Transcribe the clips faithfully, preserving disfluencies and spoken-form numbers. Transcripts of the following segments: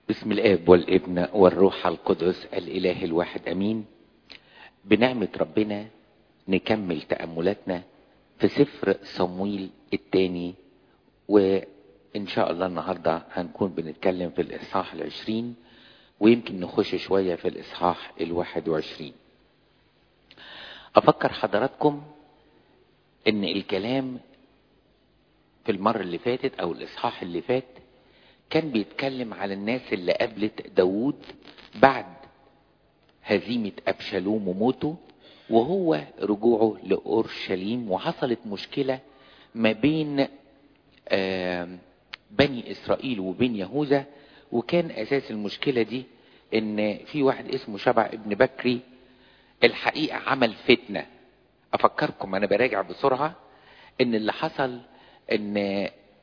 بسم الآب والابن والروح القدس الإله الواحد أمين. بنعمة ربنا نكمل تأملاتنا في سفر صمويل الثاني، وإن شاء الله النهاردة هنكون بنتكلم في الإصحاح العشرين، ويمكن نخش شوية في الإصحاح الواحد وعشرين. أفكر حضراتكم إن الكلام في المرة اللي فاتت أو الإصحاح اللي فات كان بيتكلم على الناس اللي قابلت داود بعد هزيمة أبشالوم وموته وهو رجوعه لأورشليم، وحصلت مشكلة ما بين بني إسرائيل وبين يهوذا. وكان أساس المشكلة دي إن في واحد اسمه شبع ابن بكري الحقيقة عمل فتنة. أفكركم أنا براجع بسرعة إن اللي حصل إن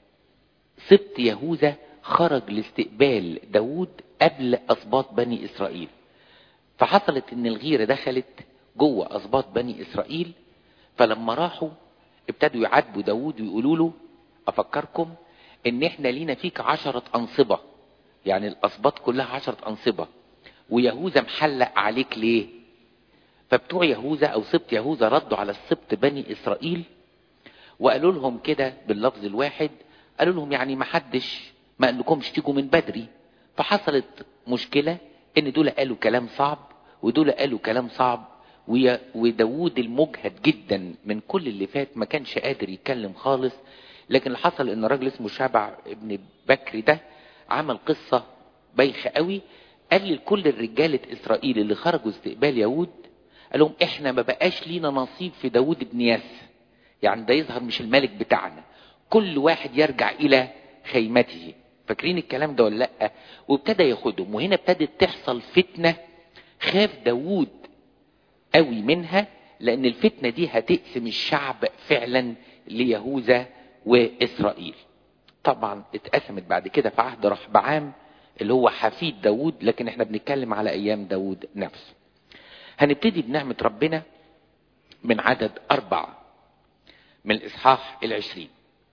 سبط يهوذا خرج لاستقبال داود قبل أسباط بني إسرائيل، فحصلت إن الغيرة دخلت جوه أسباط بني إسرائيل. فلما راحوا ابتدوا يعاتبوا داود ويقولوا له أفكركم إن إحنا لينا فيك عشرة أنصبة، يعني الأسباط كلها عشرة أنصبة، ويهوذا محلق عليك ليه؟ فبتوع يهوذا أو سبط يهوذا ردوا على السبط بني إسرائيل وقالوا لهم كده باللفظ الواحد، قالوا لهم يعني ما حدش ما قالكمش تيجوا من بدري. فحصلت مشكلة ان دول قالوا كلام صعب ودول قالوا كلام صعب، وداود المجهد جدا من كل اللي فات ما كانش قادر يتكلم خالص. لكن اللي حصل ان راجل اسمه شبع ابن بكري ده عمل قصة بايخة قوي. قال لكل الرجالة اسرائيل اللي خرجوا استقبال يهود، قال لهم احنا ما بقاش لينا نصيب في داود ابن ياس، يعني ده يظهر مش الملك بتاعنا، كل واحد يرجع الى خيمته. فاكرين الكلام ده ولا لا؟ وابتدى ياخدهم، وهنا ابتدت تحصل فتنة خاف داود قوي منها، لان الفتنة دي هتقسم الشعب فعلا ليهوذا واسرائيل. طبعا اتقسمت بعد كده في عهد رحبعام اللي هو حفيد داود، لكن احنا بنتكلم على ايام داود نفسه. هنبتدي بنعمة ربنا من عدد أربعة من الإصحاح العشرين.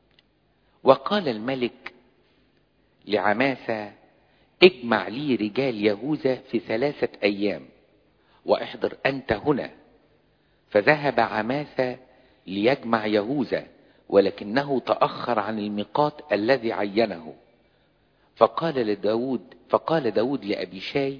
وقال الملك لعماسة اجمع لي رجال يهوذا في ثلاثة أيام واحضر أنت هنا. فذهب عماسة ليجمع يهوذا، ولكنه تأخر عن الميقات الذي عينه. فقال لداود فقال داود لأبيشاي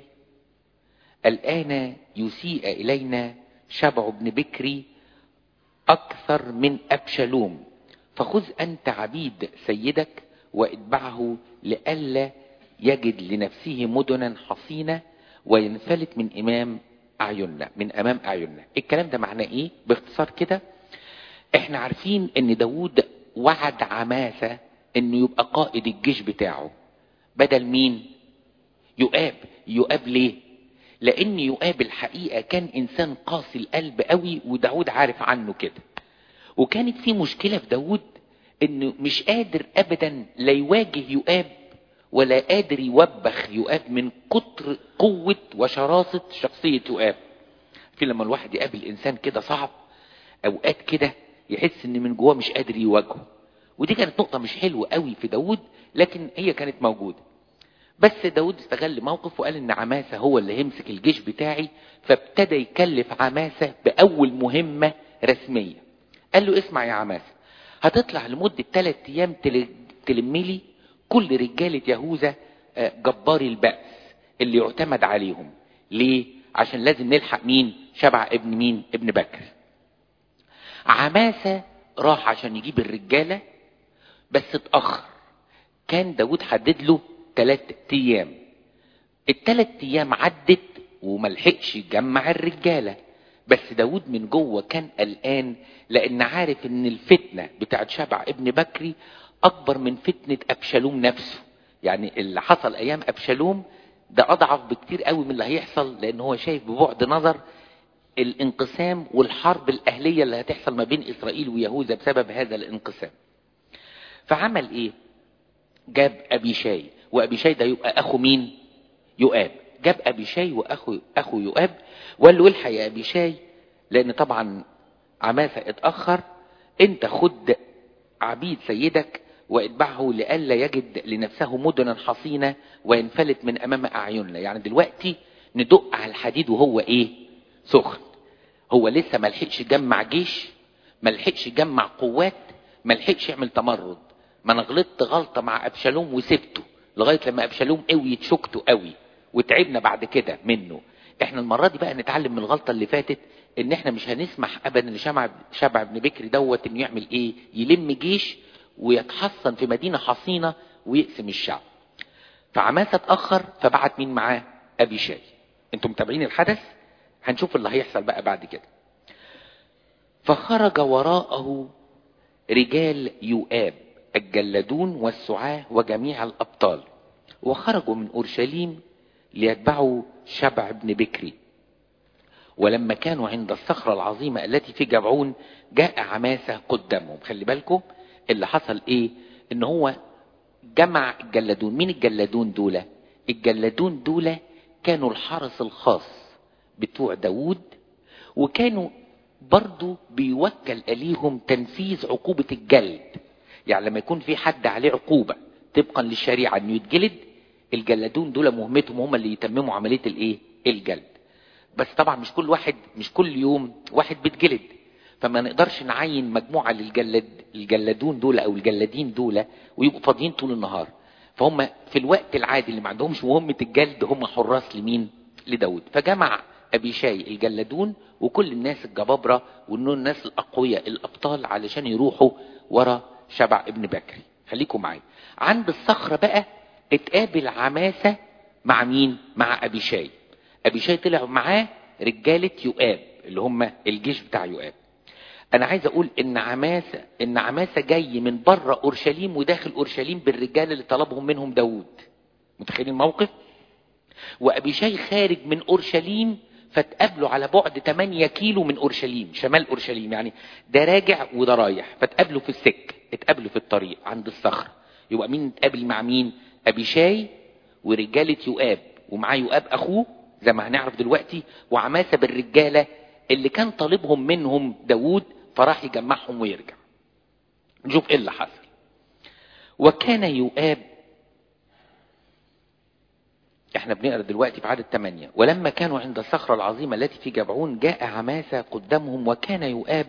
الآن يسيء إلينا شبع بن بكري أكثر من أبشالوم، فخذ أنت عبيد سيدك واتبعه لئلا يجد لنفسه مدنا حصينة وينفلت من امام اعيننا من امام اعيننا. الكلام ده معناه ايه باختصار كده؟ احنا عارفين ان داود وعد عماسة انه يبقى قائد الجيش بتاعه بدل مين؟ يؤاب. يؤاب ليه؟ لان يؤاب الحقيقة كان انسان قاسي القلب قوي، وداود عارف عنه كده. وكانت في مشكلة في داود انه مش قادر ابدا لا يواجه يؤاب ولا قادر يوبخ يؤاب من كتر قوة وشراسة شخصية يؤاب. في لما الواحد يقابل انسان كده صعب اوقات كده يحس ان من جواه مش قادر يواجهه، ودي كانت نقطة مش حلوة قوي في داود، لكن هي كانت موجودة. بس داود استغل موقف وقال ان عماسة هو اللي يمسك الجيش بتاعي، فابتدى يكلف عماسة باول مهمة رسمية. قال له اسمع يا عماسة، هتطلع لمدة ثلاث ايام تلملي كل رجالة يهوذا جباري البأس اللي يعتمد عليهم. ليه؟ عشان لازم نلحق مين؟ شبع ابن مين؟ ابن بكر. عماسة راح عشان يجيب الرجالة بس اتأخر. كان داود حدد له ثلاث ايام. الثلاث ايام عدت وملحقش يجمع الرجالة، بس داود من جوه كان قلقان، لان عارف ان الفتنة بتاعت شبع ابن بكري اكبر من فتنة ابشالوم نفسه. يعني اللي حصل ايام ابشالوم ده اضعف بكتير قوي من اللي هيحصل، لان هو شايف ببعد نظر الانقسام والحرب الاهلية اللي هتحصل ما بين اسرائيل ويهوذا بسبب هذا الانقسام. فعمل ايه؟ جاب ابيشاي، وابيشاي ده يبقى اخو مين؟ يؤاب. جاب ابيشاي واخو اخو يؤاب وقال له الحق يا ابيشاي، لان طبعا عماسة اتأخر، انت خد عبيد سيدك واتبعه لئلا يجد لنفسه مدنا حصينة وينفلت من امام اعيننا. يعني دلوقتي ندق على الحديد وهو ايه؟ سخن. هو لسه ما لحقش يجمع جيش، ما لحقش يجمع قوات، ما لحقش يعمل تمرد. ما انا غلطت غلطه مع ابشالوم وسبته لغايه لما ابشالوم قوي تشكته قوي وتعبنا بعد كده منه. احنا المره دي بقى نتعلم من الغلطه اللي فاتت، ان احنا مش هنسمح ابدا لشمع شبع بن بكري دوت انه يعمل ايه؟ يلم جيش ويتحصن في مدينه حصينه ويقسم الشعب. فعماسة اتاخر، فبعت مين معاه؟ ابي شاي. انتم متابعين الحدث؟ هنشوف اللي هيحصل بقى بعد كده. فخرج وراءه رجال يؤاب الجلادون والسعاة وجميع الأبطال، وخرجوا من أورشليم ليتبعوا شبع بن بكري. ولما كانوا عند الصخرة العظيمة التي في جبعون جاء عماسة قدامهم. خلي بالكم اللي حصل ايه؟ ان هو جمع الجلادون. مين الجلادون دول؟ الجلادون دول كانوا الحرس الخاص بتوع داود، وكانوا برضو بيوكل اليهم تنفيذ عقوبة الجلد. يعني لما يكون في حد عليه عقوبة طبقا للشريعة انه يتجلد، الجلادون دول مهمتهم هم اللي يتمموا عملية الايه؟ الجلد. بس طبعا مش كل واحد، مش كل يوم واحد بيتجلد، فما نقدرش نعين مجموعة للجلد الجلادون دول او الجلادين دول ويبقوا فاضيين طول النهار. فهم في الوقت العادي اللي ما عندهمش مهمة الجلد هم حراس لمين؟ لداود. فجمع ابي شاي الجلادون وكل الناس الجبابرة والناس الاقوياء الابطال علشان يروحوا ورا شبع ابن بكري. خليكم معايا. عند الصخرة بقى اتقابل عماسة مع مين؟ مع ابي شاي. ابي شاي طلع معاه رجالة يؤاب اللي هم الجيش بتاع يؤاب. انا عايز اقول ان عماسة ان عماسة جاي من بره اورشليم وداخل اورشليم بالرجال اللي طلبهم منهم داود. متخيلين الموقف؟ وابي شاي خارج من اورشليم فتقابلوا على بعد ثمانية كيلو من اورشليم، شمال اورشليم. يعني ده راجع وده رايح، فتقابلوا في السك، اتقابلوا في الطريق عند الصخرة. يبقى مين اتقابل مع مين؟ ابي شاي ورجالة يؤاب، ومعاه يؤاب اخوه زي ما هنعرف دلوقتي، وعماسة بالرجالة اللي كان طالبهم منهم داود، فراح يجمعهم ويرجع. نشوف ايه اللي حصل. وكان يؤاب، احنا بنقرا دلوقتي في عدد ثمانية. ولما كانوا عند الصخرة العظيمة التي في جبعون جاء عماسة قدامهم، وكان يؤاب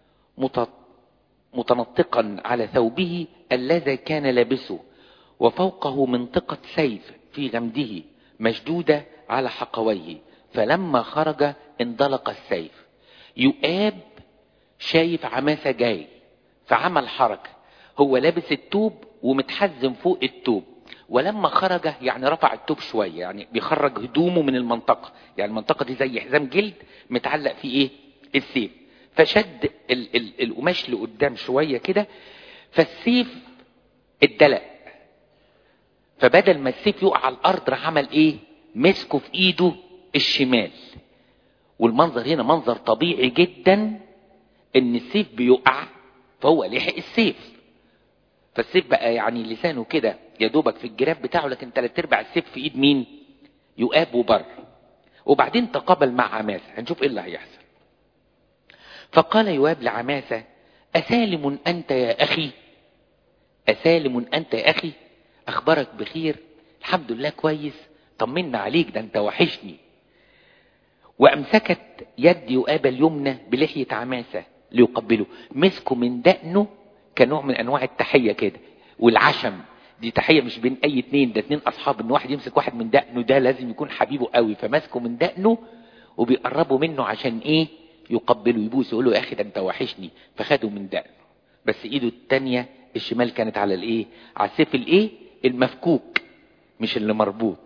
متنطقا على ثوبه الذي كان لابسه، وفوقه منطقة سيف في غمده مشدودة على حقويه. فلما خرج اندلق السيف. يؤاب شايف عماسة جاي فعمل حركة، هو لابس التوب ومتحزم فوق التوب، ولما خرج يعني رفع التوب شوية، يعني بيخرج هدومه من المنطقة. يعني المنطقة دي زي حزام جلد متعلق فيه ايه؟ السيف. فشد ال ال القماش لقدام شوية كده، فالسيف اتدلق. فبدل ما السيف يقع على الارض راح عمل ايه؟ مسكه في ايده الشمال. والمنظر هنا منظر طبيعي جدا، ان السيف بيقع فهو لحق السيف، فالسيف بقى يعني لسانه كده يا دوبك في الجراف بتاعه، لكن تلات ارباع السيف في ايد مين؟ يؤاب وبر. وبعدين تقابل مع عماسة. هنشوف ايه اللي هيحصل. فقال يؤاب لعماسة: أسالم أنت يا أخي؟ أسالم أنت يا أخي؟ أخبارك بخير؟ الحمد لله كويس، طمنا عليك، ده أنت وحشني. وأمسكت يد يؤاب اليمنى بلحية عماسة ليقبله. مسكه من دقنه كنوع من أنواع التحية كده، والعشم دي تحية مش بين أي اتنين، ده اتنين أصحاب، إن واحد يمسك واحد من دقنه ده لازم يكون حبيبه قوي. فمسكه من دقنه وبيقربوا منه عشان إيه؟ يقبله يبوس، يقول له يا أخي ده أنت وحشني. فخده من دقنه، بس إيده التانية الشمال كانت على الإيه؟ على السيف الإيه؟ المفكوك، مش اللي مربوط.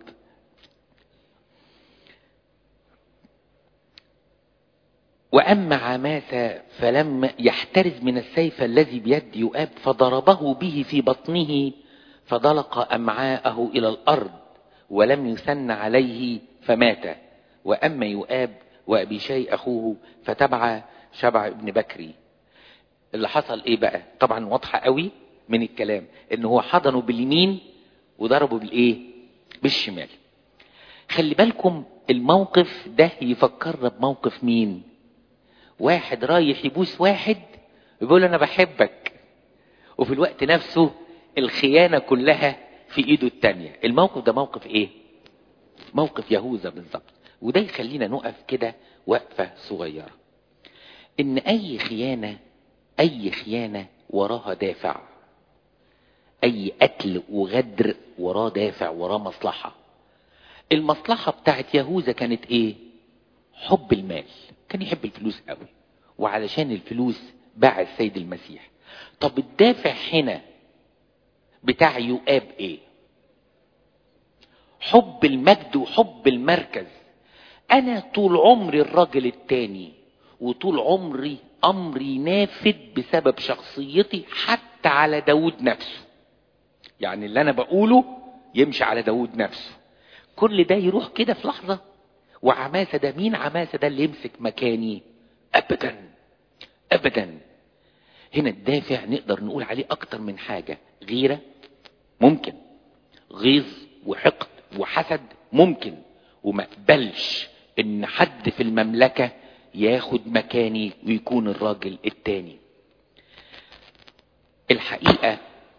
وأما عماسة فلم يحترز من السيف الذي بيد يؤاب فضربه به في بطنه، فضلق أمعاءه إلى الأرض ولم يسن عليه فمات. وأما يؤاب وأبي شاي أخوه فتبع شبع ابن بكري. اللي حصل إيه بقى؟ طبعا واضحة قوي من الكلام إنه هو حضنه باليمين وضربه بالإيه؟ بالشمال. خلي بالكم الموقف ده يفكرنا بموقف مين؟ واحد رايح يبوس واحد يقول انا بحبك، وفي الوقت نفسه الخيانة كلها في ايده التانية. الموقف ده موقف ايه؟ موقف يهوذا بالظبط. وده يخلينا نقف كده وقفة صغيرة، ان اي خيانة اي خيانة وراها دافع. اي قتل وغدر وراه دافع، وراه مصلحة. المصلحة بتاعت يهوذا كانت ايه؟ حب المال. كان يحب الفلوس قوي، وعلشان الفلوس باع السيد المسيح. طب الدافع هنا بتاع يؤاب ايه؟ حب المجد وحب المركز. انا طول عمري الراجل التاني، وطول عمري امري نافذ بسبب شخصيتي حتى على داود نفسه. يعني اللي انا بقوله يمشي على داود نفسه. كل ده يروح كده في لحظة. وعماسة ده مين؟ عماسة ده اللي يمسك مكاني؟ ابدا ابدا. هنا الدافع نقدر نقول عليه اكتر من حاجة. غيرة ممكن، غيظ وحقد وحسد ممكن، وما اقبلش ان حد في المملكة ياخد مكاني ويكون الراجل التاني. الحقيقة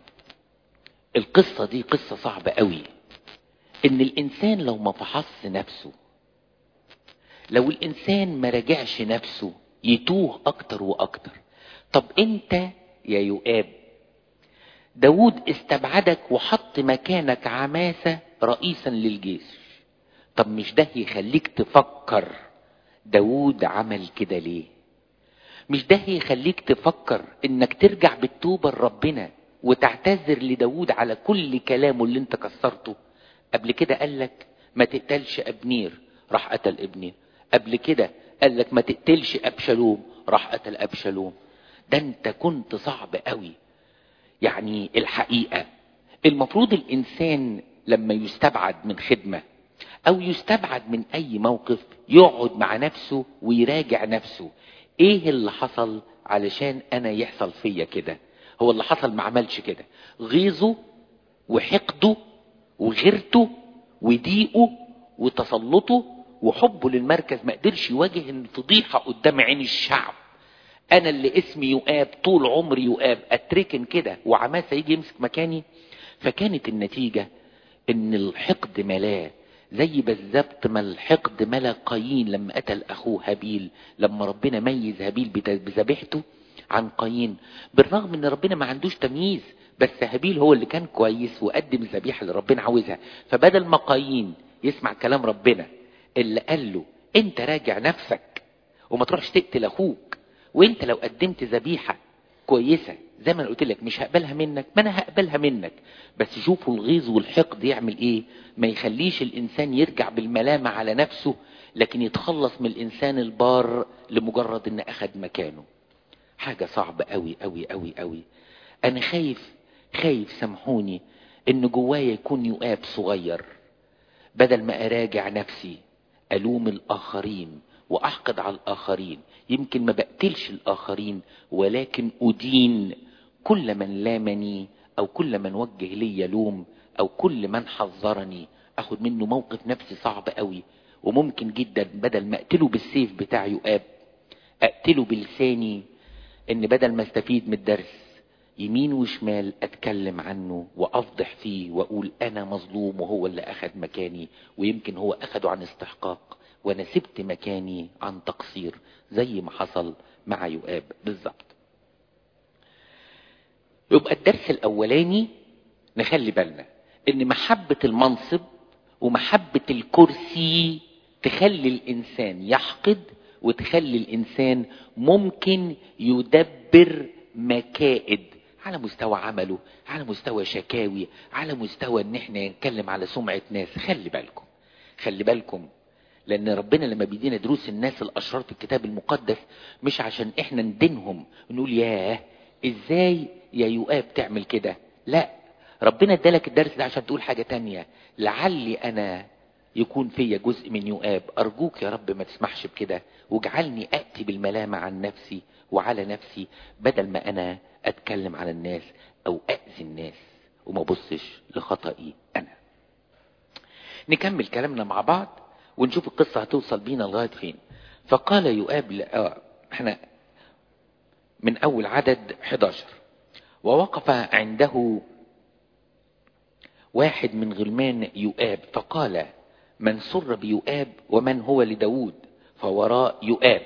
القصة دي قصة صعبة قوي. ان الانسان لو ما فحص نفسه، لو الانسان ما راجعش نفسه، يتوه اكتر واكتر. طب انت يا يؤاب، داود استبعدك وحط مكانك عماسة رئيسا للجيش. طب مش ده يخليك تفكر داود عمل كده ليه؟ مش ده يخليك تفكر انك ترجع بالتوبة لربنا وتعتذر لداود على كل كلامه اللي انت كسرته؟ قبل كده قالك ما تقتلش ابنير، راح قتل ابنير. قبل كده قالك ما تقتلش ابشالوم، راح قتل ابشالوم. ده انت كنت صعب قوي. يعني الحقيقة المفروض الانسان لما يستبعد من خدمة او يستبعد من اي موقف يقعد مع نفسه ويراجع نفسه. ايه اللي حصل علشان انا يحصل فيا كده؟ هو اللي حصل ما عملش كده. غيظه وحقده وغيرته وضيقه وتسلطه وحبه للمركز ما قدرش يواجه الفضيحة قدام عين الشعب. انا اللي اسمي يؤاب، طول عمري يؤاب، اتركن كده وعماسة يجي يمسك مكاني. فكانت النتيجة ان الحقد ملاه، زي بالظبط ما الحقد ملا قايين لما قتل اخوه هابيل. لما ربنا ميز هابيل بذبيحته عن قايين، بالرغم ان ربنا ما عندوش تمييز، بس هابيل هو اللي كان كويس وقدم الذبيحه اللي ربنا عاوزها. فبدل ما قايين يسمع كلام ربنا اللي قال له انت راجع نفسك وما تروحش تقتل اخوك، وانت لو قدمت ذبيحه كويسه زي ما انا قلت لك مش هقبلها منك، ما انا هقبلها منك. بس شوفوا الغيظ والحقد يعمل ايه. ما يخليش الانسان يرجع بالملامة على نفسه، لكن يتخلص من الانسان البار لمجرد ان اخد مكانه. حاجة صعبة قوي قوي قوي قوي. انا خايف خايف سامحوني ان جوايا يكون يؤاب صغير. بدل ما اراجع نفسي الوم الاخرين واحقد على الاخرين، يمكن ما بقتلش الاخرين ولكن ادين كل من لامني او كل من وجه لي لوم او كل من حذرني. اخد منه موقف نفسي صعب قوي. وممكن جدا بدل ما اقتله بالسيف بتاع يؤاب اقتله بلساني، ان بدل ما استفيد من الدرس يمين وشمال اتكلم عنه وافضح فيه واقول انا مظلوم وهو اللي اخد مكاني، ويمكن هو اخده عن استحقاق وانا سبت مكاني عن تقصير، زي ما حصل مع يؤاب بالظبط. يبقى الدرس الاولاني نخلي بالنا ان محبة المنصب ومحبة الكرسي تخلي الانسان يحقد، وتخلي الانسان ممكن يدبر مكائد على مستوى عمله، على مستوى شكاوي، على مستوى ان احنا نتكلم على سمعة ناس. خلي بالكم خلي بالكم لان ربنا لما بيدينا دروس الناس الاشرار في الكتاب المقدس مش عشان احنا ندينهم ونقول ياه ازاي يا يؤاب تعمل كده، لا، ربنا ادالك الدرس ده عشان تقول حاجة تانية. لعلي انا يكون فيا جزء من يؤاب، ارجوك يا رب ما تسمحش بكده، واجعلني اتي بالملامة عن نفسي وعلى نفسي بدل ما انا اتكلم على الناس او اذي الناس وما بصش لخطئي انا. نكمل كلامنا مع بعض ونشوف القصة هتوصل بينا لغاية فين. فقال يؤاب ل... آه احنا من اول عدد احد عشر: ووقف عنده واحد من غلمان يؤاب فقال من سر بيؤاب ومن هو لداود فوراء يؤاب.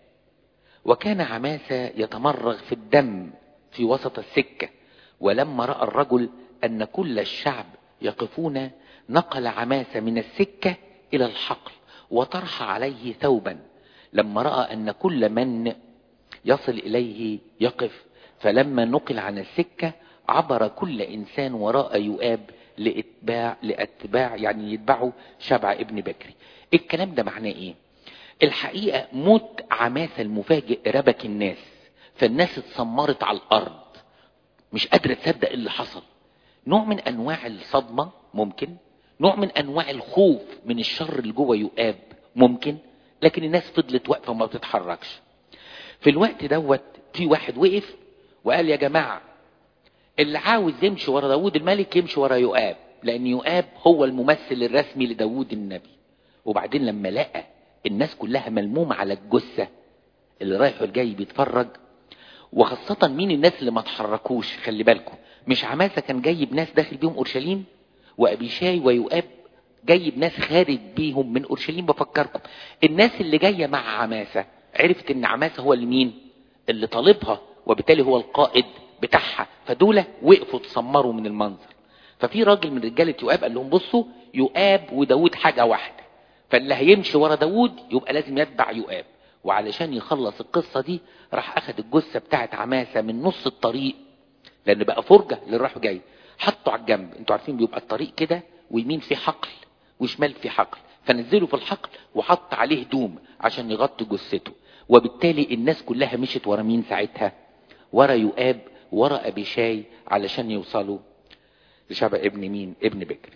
وكان عماسة يتمرغ في الدم في وسط السكة، ولما رأى الرجل أن كل الشعب يقفون نقل عماسة من السكة إلى الحقل وطرح عليه ثوبا. لما رأى أن كل من يصل إليه يقف، فلما نقل عن السكة عبر كل إنسان وراء يؤاب لاتباع لاتباع يعني يتبعوا شبع ابن بكري. الكلام ده معناه ايه؟ الحقيقة موت عماسة المفاجئ ربك الناس، فالناس اتسمرت على الارض مش قادرة تصدق اللي حصل. نوع من انواع الصدمة ممكن، نوع من انواع الخوف من الشر اللي جوه يؤاب ممكن، لكن الناس فضلت واقفة وما بتتحركش. في الوقت دوت في واحد وقف وقال يا جماعة اللي عاوز يمشي ورا داود الملك يمشي ورا يؤاب، لان يؤاب هو الممثل الرسمي لداود النبي. وبعدين لما لقى الناس كلها ملمومة على الجثة اللي رايح والجاي بيتفرج، وخاصة مين الناس اللي ما تحركوش، خلي بالكم مش عماسة كان جايب ناس داخل بيهم اورشليم، وابيشاي ويؤاب جايب ناس خارج بيهم من اورشليم. بفكركم الناس اللي جاية مع عماسة عرفت ان عماسة هو اللي مين اللي طالبها، وبالتالي هو القائد بتاعها، فدول وقفوا تصمروا من المنظر. ففي راجل من رجالة يؤاب قال لهم بصوا يؤاب وداود حاجة واحدة، فاللي هيمشي ورا داود يبقى لازم يتبع يؤاب. وعلشان يخلص القصة دي راح اخد الجثة بتاعت عماسة من نص الطريق، لان بقى فرجة اللي راح جاي، حطوا على الجنب. انتوا عارفين بيبقى الطريق كده ويمين في حقل وشمال في حقل، فنزلوا في الحقل وحط عليه هدوم عشان يغطي جثته. وبالتالي الناس كلها مشت ورا مين ساعتها؟ ورا يؤاب ورا أبيشاي علشان يوصلوا لشبع ابن مين؟ ابن بكري.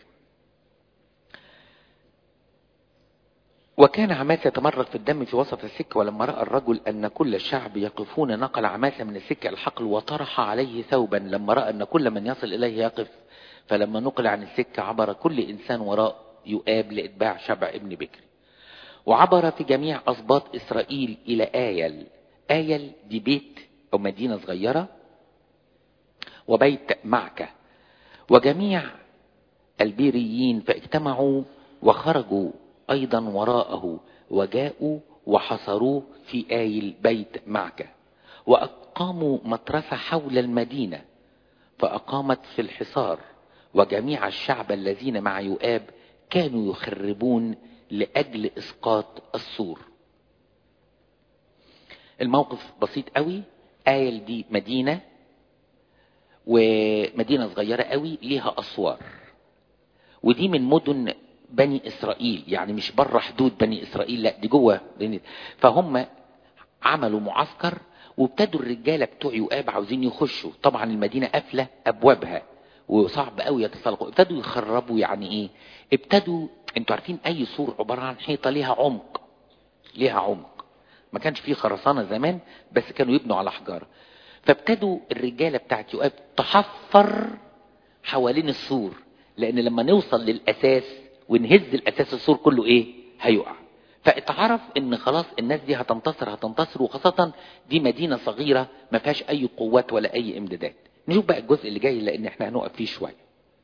وكان عماسة يتمرغ في الدم في وسط السكة، ولما رأى الرجل أن كل الشعب يقفون نقل عماسة من السكة الحقل وطرح عليه ثوبا. لما رأى أن كل من يصل إليه يقف، فلما نقل عن السكة عبر كل إنسان وراء يؤاب لإتباع شبع ابن بكري. وعبر في جميع أسباط إسرائيل إلى آيل. آيل دي بيت أو مدينة صغيرة، وبيت معكة، وجميع البيريين فاجتمعوا وخرجوا أيضا وراءه وجاءوا وحصروه في آيل بيت معكة، وأقاموا مترسة حول المدينة فأقامت في الحصار. وجميع الشعب الذين مع يؤاب كانوا يخربون لأجل إسقاط السور. الموقف بسيط قوي. آيل دي مدينة، ومدينة صغيرة قوي ليها أسوار، ودي من مدن بني إسرائيل، يعني مش بره حدود بني إسرائيل، لا دي جوه. فهم عملوا معسكر وابتدوا الرجالة بتوع يؤاب عاوزين يخشوا. طبعا المدينة قافلة أبوابها وصعب قوي يتسلقوا. ابتدوا يخربوا. يعني ايه؟ ابتدوا، انتوا عارفين اي سور عبارة عن حيطة ليها عمق، ليها عمق. ما كانش فيه خرسانة زمان، بس كانوا يبنوا على حجارة. فابتدوا الرجالة بتاعت يؤاب تحفر حوالين السور، لان لما نوصل للاساس ونهز الاساس السور كله ايه؟ هيقع. فاتعرف ان خلاص الناس دي هتنتصر هتنتصر وخاصة دي مدينة صغيرة ما فيهاش اي قوات ولا اي امدادات. نشوف بقى الجزء اللي جاي لان احنا هنقف فيه شوية.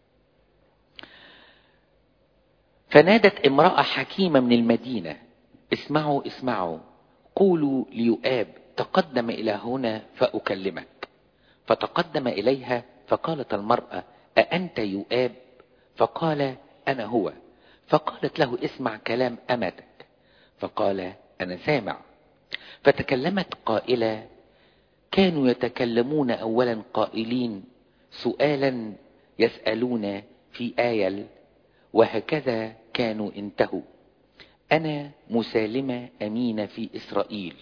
فنادت امرأة حكيمة من المدينة: اسمعوا اسمعوا، قولوا ليؤاب تقدم الى هنا فاكلمك. فتقدم اليها فقالت المرأة: أأنت يؤاب؟ فقال: أنا هو. فقالت له: اسمع كلام أمتك. فقال: أنا سامع. فتكلمت قائلة: كانوا يتكلمون أولا قائلين سؤالا يسألون في آيل، وهكذا كانوا انتهوا. أنا مسالمة أمينة في إسرائيل.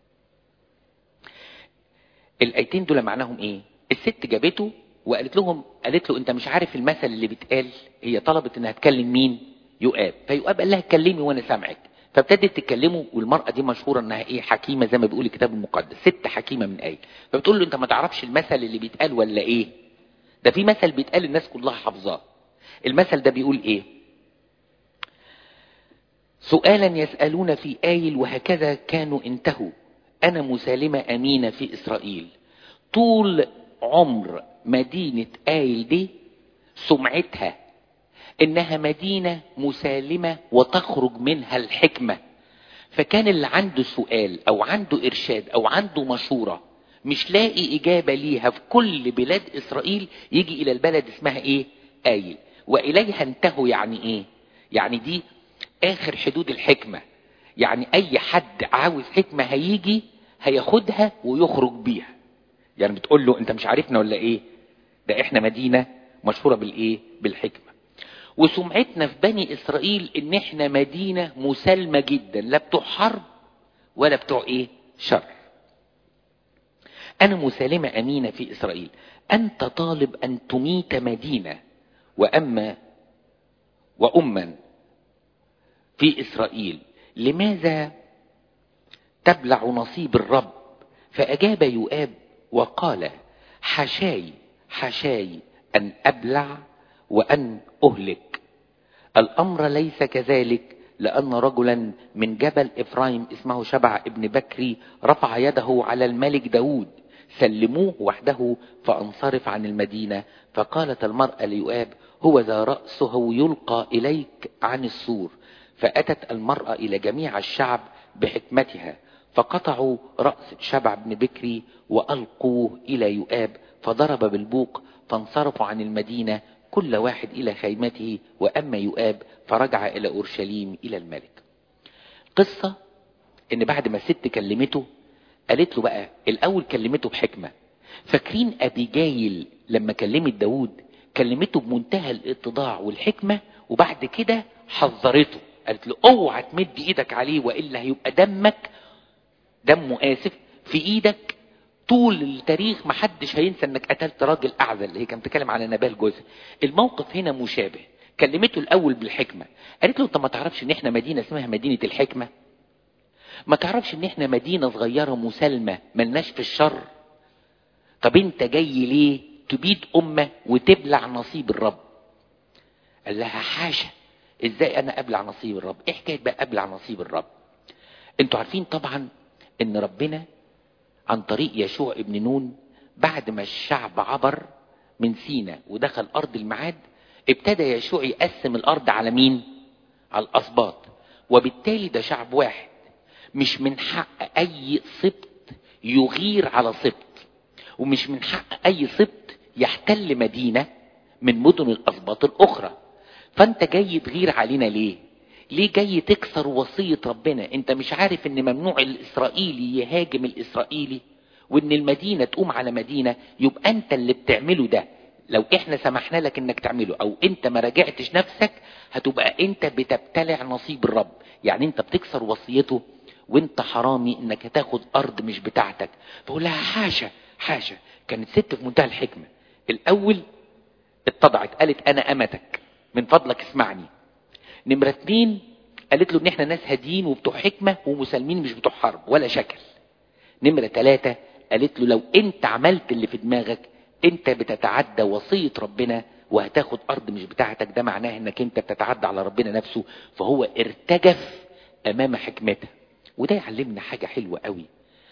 الآيتين دول معناهم إيه؟ الست جابته وقالت لهم، قالت له: انت مش عارف المثل اللي بيتقال؟ هي طلبت انها تكلم مين؟ يؤاب. فيؤاب قال لها: كلمي وانا سامعك. فابتدت تكلمه. والمرأة دي مشهورة انها ايه؟ حكيمة زي ما بيقول الكتاب المقدس، ست حكيمة من آية. فبتقول له: انت ما تعرفش المثل اللي بيتقال ولا ايه؟ ده في مثل بيتقال الناس كلها حافظاه. المثل ده بيقول ايه؟ سؤالا يسألون في آيل، وهكذا كانوا انتهوا. انا مسالمة امينة في اسرائيل. طول عمر مدينة آيل دي سمعتها انها مدينة مسالمة وتخرج منها الحكمة. فكان اللي عنده سؤال او عنده ارشاد او عنده مشورة مش لاقي اجابة ليها في كل بلاد اسرائيل، يجي الى البلد اسمها ايه؟ آيل. واليها انتهوا. يعني ايه؟ يعني دي اخر حدود الحكمة. يعني اي حد عاوز حكمة هيجي هياخدها ويخرج بيها. يعني بتقول له انت مش عارفنا ولا ايه؟ ده احنا مدينة مشهورة بالايه؟ بالحكمة. وسمعتنا في بني اسرائيل ان احنا مدينة مسالمة جدا، لا بتوع حرب ولا بتوع ايه؟ شر. انا مسالمة امينة في اسرائيل. انت طالب ان تميت مدينة واما واما في اسرائيل، لماذا تبلع نصيب الرب؟ فاجاب يؤاب وقال حشاي حشاي ان ابلع وان اهلك. الامر ليس كذلك، لان رجلا من جبل افرايم اسمه شبع ابن بكري رفع يده على الملك داود، سلموه وحده فانصرف عن المدينة. فقالت المرأة ليؤاب هو ذا رأسه يلقى اليك عن السور. فاتت المرأة الى جميع الشعب بحكمتها، فقطعوا رأس شبع بن بكري والقوه الى يؤاب، فضرب بالبوق، فانصرفوا عن المدينة كل واحد الى خيمته. واما يؤاب فرجع الى اورشليم الى الملك. قصة ان بعد ما الست كلمته قالت له بقى الاول كلمته بحكمة. فاكرين ابيجايل لما كلمت داود كلمته بمنتهى الاتضاع والحكمة، وبعد كده حذرته قالت له اوعى تمد ايدك عليه والا هيبقى دمك دمه اسف في ايدك طول التاريخ. محدش هينسى انك قتلت راجل اعزل، اللي هي كانت بتتكلم على نبال جوزها. الموقف هنا مشابه. كلمته الاول بالحكمة، قالت له انت ما تعرفش ان احنا مدينة اسمها مدينة الحكمة؟ ما تعرفش ان احنا مدينة صغيرة مسالمة ملناش في الشر؟ طب انت جاي ليه تبيد امة وتبلع نصيب الرب؟ قال لها حاشا، ازاي انا ابلع نصيب الرب؟ ايه حكاية بقى ابلع نصيب الرب؟ انتوا عارفين طبعا ان ربنا عن طريق يشوع ابن نون بعد ما الشعب عبر من سينا ودخل ارض الميعاد، ابتدى يشوع يقسم الارض على مين؟ على الاسباط. وبالتالي ده شعب واحد، مش من حق اي سبط يغير على سبط، ومش من حق اي سبط يحتل مدينة من مدن الاسباط الاخرى. فانت جاي تغير علينا ليه؟ ليه جاي تكسر وصية ربنا؟ انت مش عارف ان ممنوع الاسرائيلي يهاجم الاسرائيلي، وان المدينة تقوم على مدينة؟ يبقى انت اللي بتعمله ده لو احنا سمحنا لك انك تعمله او انت ما راجعتش نفسك هتبقى انت بتبتلع نصيب الرب. يعني انت بتكسر وصيته وانت حرامي انك هتاخد ارض مش بتاعتك. فقول لها حاشا حاشا. كانت ست في منتهى الحكمة. الاول اتضعت قالت انا امتك من فضلك اسمعني. نمرة اتنين قالت له ان احنا ناس هاديين وبتوع حكمة ومسالمين مش بتوع حرب ولا شكل. نمرة تلاتة قالت له لو انت عملت اللي في دماغك انت بتتعدى وصية ربنا وهتاخد ارض مش بتاعتك. ده معناه انك انت بتتعدى على ربنا نفسه. فهو ارتجف امام حكمتها. وده يعلمنا حاجة حلوة قوي،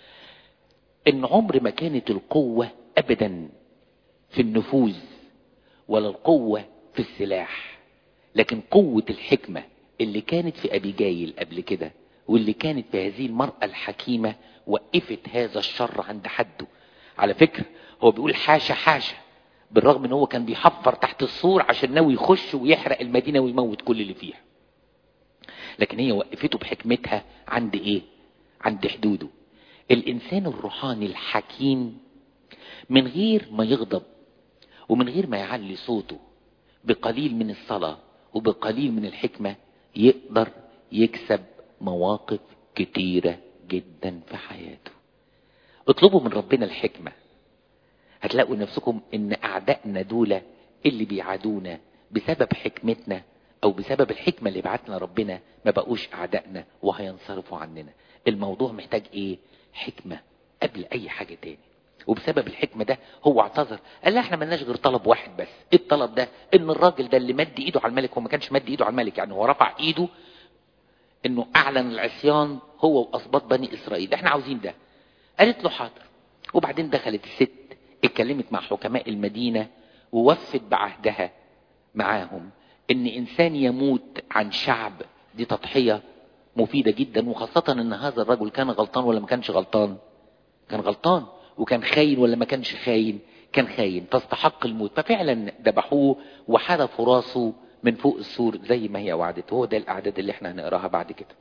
ان عمر ما كانت القوة ابدا في النفوذ ولا القوة في السلاح، لكن قوة الحكمة اللي كانت في أبيجايل قبل كده واللي كانت في هذه المرأة الحكيمة وقفت هذا الشر عند حده. على فكرة هو بيقول حاشا حاشا، بالرغم ان هو كان بيحفر تحت السور عشان ناوي يخش ويحرق المدينة ويموت كل اللي فيها، لكن هي وقفته بحكمتها عند ايه؟ عند حدوده. الانسان الروحاني الحكيم من غير ما يغضب ومن غير ما يعلي صوته، بقليل من الصلاة وبقليل من الحكمة يقدر يكسب مواقف كتيرة جدا في حياته. اطلبوا من ربنا الحكمة، هتلاقوا نفسكم ان اعدائنا دول اللي بيعادونا بسبب حكمتنا او بسبب الحكمة اللي بعتنا ربنا ما بقوش اعدائنا وهينصرفوا عننا. الموضوع محتاج ايه؟ حكمة قبل اي حاجة تاني. وبسبب الحكمة ده هو اعتذر، قال لا احنا ملناش غير طلب واحد بس. ايه الطلب ده؟ ان الراجل ده اللي مد ايده على الملك، هو ما كانش مد ايده على الملك، يعني هو رفع ايده انه اعلن العصيان هو واسباط بني اسرائيل. احنا عاوزين ده. قالت له حاضر. وبعدين دخلت الست اتكلمت مع حكماء المدينة ووفت بعهدها معاهم ان انسان يموت عن شعب دي تضحية مفيدة جدا، وخاصة ان هذا الرجل كان غلطان ولا ما كانش غلطان؟ كان غلطان. وكان خاين ولا ما كانش خاين؟ كان خاين، فاستحق الموت. ففعلا ذبحوه وحذفوا راسه من فوق السور زي ما هي وعدت. هو ده الاعداد اللي احنا هنقراها بعد كده.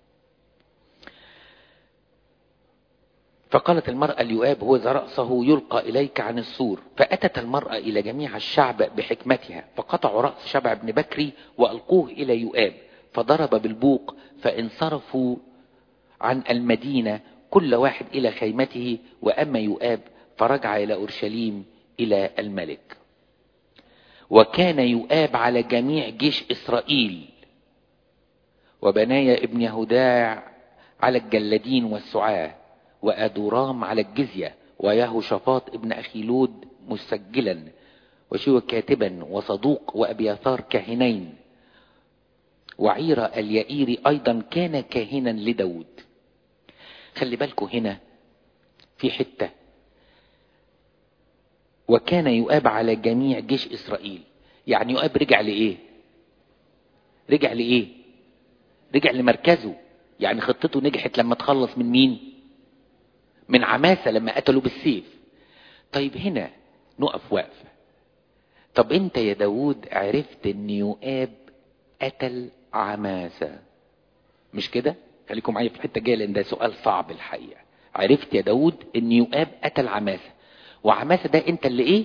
فقالت المرأة ليؤاب هو ذا رأسه يلقى إليك عن السور. فأتت المرأة إلى جميع الشعب بحكمتها، فقطعوا رأس شبع بن بكري وألقوه إلى يؤاب، فضرب بالبوق، فانصرفوا عن المدينة كل واحد إلى خيمته. وأما يؤاب فرجع إلى أورشليم إلى الملك. وكان يؤاب على جميع جيش إسرائيل، وبنايا ابن يهوداع على الجلادين والسعاة، وأدورام على الجزية، ويهوشافاط ابن أخيلود مسجلا، وشوى كاتبا، وصدوق وأبياثار كاهنين، وعيرة اليائيري أيضا كان كاهنا لداود. خلي بالكم هنا في حتة، وكان يؤاب على جميع جيش إسرائيل. يعني يؤاب رجع لإيه؟ رجع لإيه؟ رجع لمركزه. يعني خطته نجحت لما تخلص من مين؟ من عماسة لما قتلوا بالسيف. طيب هنا نقف وقفة. طب انت يا داود عرفت ان يؤاب قتل عماسة، مش كده؟ خليكم معايا في الحتة الجاية لان ده سؤال صعب الحقيقة. عرفت يا داود ان يؤاب قتل عماسة، وعماسة ده انت اللي ايه؟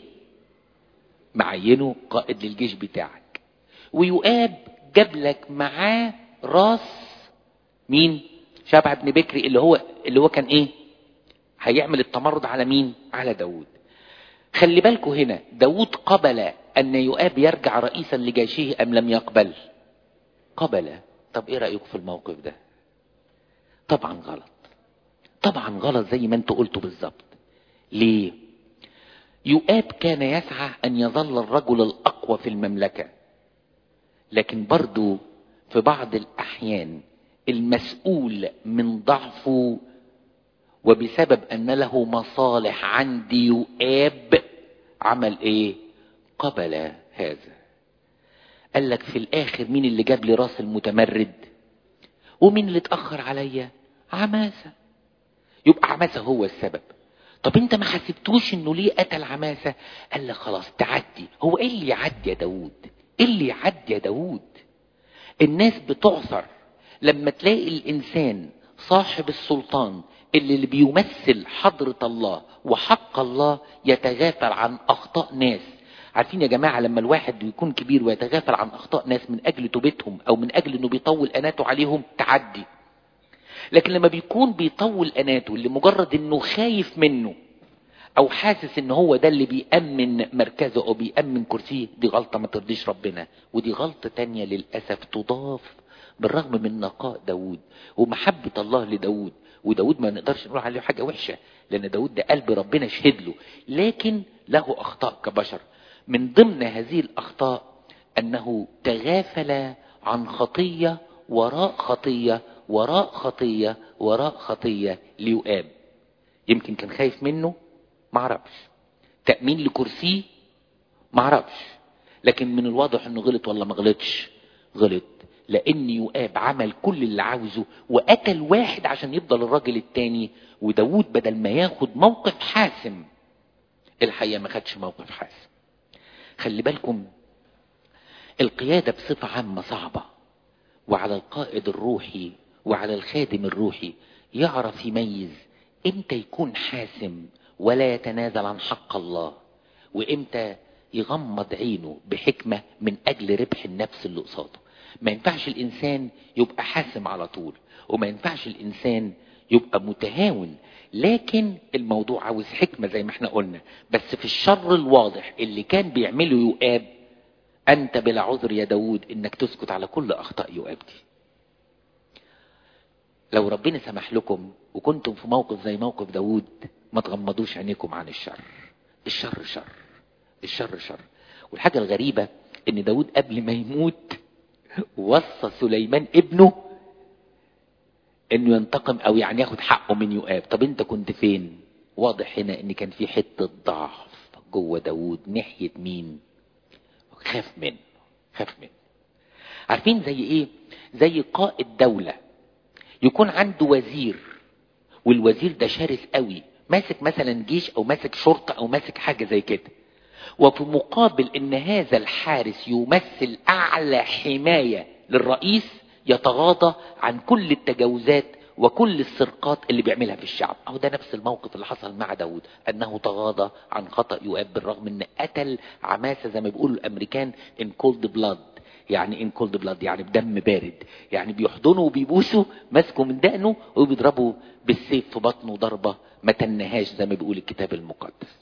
معينه قائد للجيش بتاعك. ويؤاب جاب لك معاه راس مين؟ شبع بن بكري اللي هو اللي هو كان ايه؟ هيعمل التمرد على مين؟ على داود. خلي بالكم هنا داود قبل ان يؤاب يرجع رئيسا لجيشه ام لم يقبل؟ قبل. طب ايه رأيكم في الموقف ده؟ طبعا غلط. طبعا غلط زي ما انتوا قلتوا بالظبط. ليه؟ يؤاب كان يسعى ان يظل الرجل الاقوى في المملكة، لكن برضو في بعض الاحيان المسؤول من ضعفه وبسبب ان له مصالح عند يؤاب عمل ايه؟ قبل هذا. قال لك في الاخر مين اللي جاب لي راس المتمرد؟ ومين اللي اتأخر عليا؟ عماسة. يبقى عماسة هو السبب. طب انت ما حسبتوش انه ليه قتل عماسة؟ قال لك خلاص تعدي. هو ايه اللي يعدي يا داود؟ ايه اللي يعدي يا داود؟ الناس بتعثر لما تلاقي الانسان صاحب السلطان اللي, اللي بيمثل حضرة الله وحق الله يتغافل عن اخطاء ناس. عارفين يا جماعة لما الواحد يكون كبير ويتغافل عن اخطاء ناس من اجل توبتهم او من اجل انه بيطول اناته عليهم تعدي. لكن لما بيكون بيطول اناته لمجرد انه خايف منه او حاسس ان هو ده اللي بيأمن مركزه او بيأمن كرسيه، دي غلطة ما ترضيش ربنا. ودي غلطة تانية للأسف تضاف بالرغم من نقاء داود ومحبة الله لداود. وداود ما نقدرش نقول عليه حاجة وحشة لان داود ده قلب ربنا شهد له، لكن له اخطاء كبشر. من ضمن هذه الاخطاء انه تغافل عن خطية وراء خطية وراء خطية وراء خطية ليؤاب. يمكن كان خايف منه، معرفش. تأمين لكرسيه، معرفش. لكن من الواضح انه غلط ولا ما غلطش؟ غلط. لان يؤاب عمل كل اللي عاوزه وقتل واحد عشان يفضل الراجل التاني. وداود بدل ما ياخد موقف حاسم الحقيقة ما خدش موقف حاسم. خلي بالكم القيادة بصفة عامة صعبة، وعلى القائد الروحي وعلى الخادم الروحي يعرف يميز امتى يكون حاسم ولا يتنازل عن حق الله، وامتى يغمض عينه بحكمة من اجل ربح النفس اللي قصاده. ما ينفعش الانسان يبقى حاسم على طول، وما ينفعش الانسان يبقى متهاون. لكن الموضوع عاوز حكمة زي ما احنا قلنا. بس في الشر الواضح اللي كان بيعمله يؤاب، انت بلا عذر يا داود انك تسكت على كل اخطاء يؤاب دي. لو ربنا سمح لكم وكنتم في موقف زي موقف داود ما تغمضوش عينيكم عن الشر. الشر شر، الشر شر. والحاجة الغريبة ان داود قبل ما يموت وصى سليمان ابنه انه ينتقم او يعني ياخد حقه من يؤاب. طب انت كنت فين؟ واضح هنا ان كان في حتة ضعف جوه داود ناحية مين؟ خاف منه، خاف منه. عارفين زي ايه؟ زي قائد دولة يكون عنده وزير، والوزير ده شرس قوي، ماسك مثلا جيش او ماسك شرطة او ماسك حاجة زي كده، وفي مقابل ان هذا الحارس يمثل اعلى حماية للرئيس، يتغاضى عن كل التجاوزات وكل السرقات اللي بيعملها في الشعب. اهو ده نفس الموقف اللي حصل مع داود، انه تغاضى عن خطأ يؤاب، بالرغم ان قتل عماسة زي ما بيقولوا الامريكان in cold blood. يعني ان كولد بلاد يعني بدم بارد، يعني بيحضنوا وبيبوسوا، ماسكوا من دقنه وبيضربوا بالسيف في بطنه ضربة ما تنهاش زي ما بيقول الكتاب المقدس.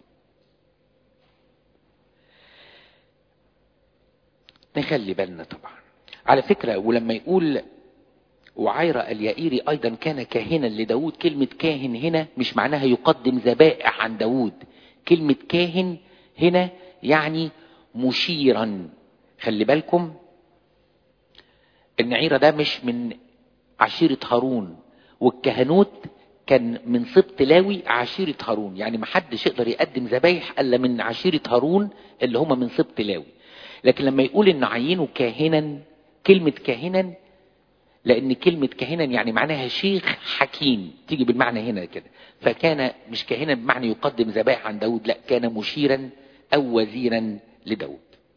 نخلي بالنا طبعا على فكرة. ولما يقول وعيرة اليائيري ايضا كان كاهنا لداود، كلمة كاهن هنا مش معناها يقدم ذبائح عن داود، كلمة كاهن هنا يعني مشيرا. خلي بالكم ان عيرة ده مش من عشيرة هارون، والكهنوت كان من سبط لاوي عشيرة هارون، يعني محدش يقدر يقدم ذبايح الا من عشيرة هارون اللي هم من سبط لاوي. لكن لما يقول ان عينه كاهنا، كلمة كاهنا لان كلمة كاهنا يعني معناها شيخ حكيم، تيجي بالمعنى هنا كده. فكان مش كاهنا بمعنى يقدم ذبائح عن داود، لا كان مشيرا او وزيرا لداود.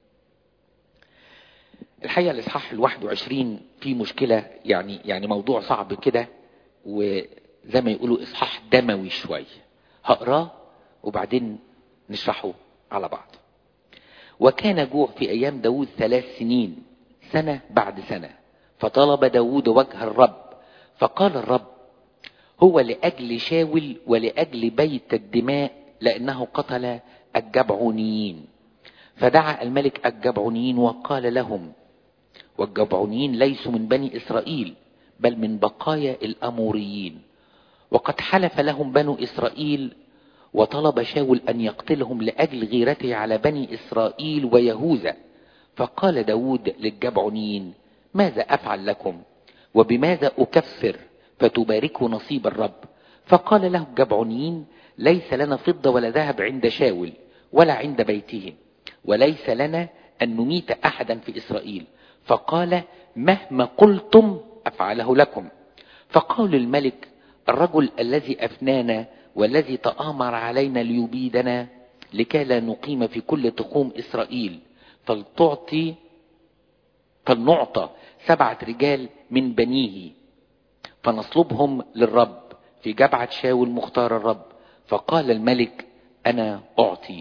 الحقيقة الاصحاح الواحد وعشرين في مشكلة، يعني يعني موضوع صعب كده، وزي ما يقولوا اصحاح دموي شوية. هقراه وبعدين نشرحه على بعض. وكان جوع في ايام داود ثلاث سنين، سنة بعد سنة، فطلب داود وجه الرب، فقال الرب هو لأجل شاول ولأجل بيت الدماء، لأنه قتل الجبعونيين. فدعا الملك الجبعونيين وقال لهم، والجبعونيين ليسوا من بني إسرائيل بل من بقايا الأموريين، وقد حلف لهم بنو إسرائيل، وطلب شاول أن يقتلهم لأجل غيرته على بني إسرائيل ويهوذا. فقال داود للجبعونيين ماذا أفعل لكم وبماذا أكفر فتباركوا نصيب الرب؟ فقال له الجبعونيين ليس لنا فضة ولا ذهب عند شاول ولا عند بيته، وليس لنا أن نميت أحدا في إسرائيل. فقال مهما قلتم أفعله لكم. فقال الملك الرجل الذي أفنانا والذي تآمر علينا ليبيدنا لكي لا نقيم في كل تخوم إسرائيل، فلتعطي فلنعطى سبعة رجال من بنيه فنصلبهم للرب في جبعة شاول مختار الرب. فقال الملك أنا أعطي.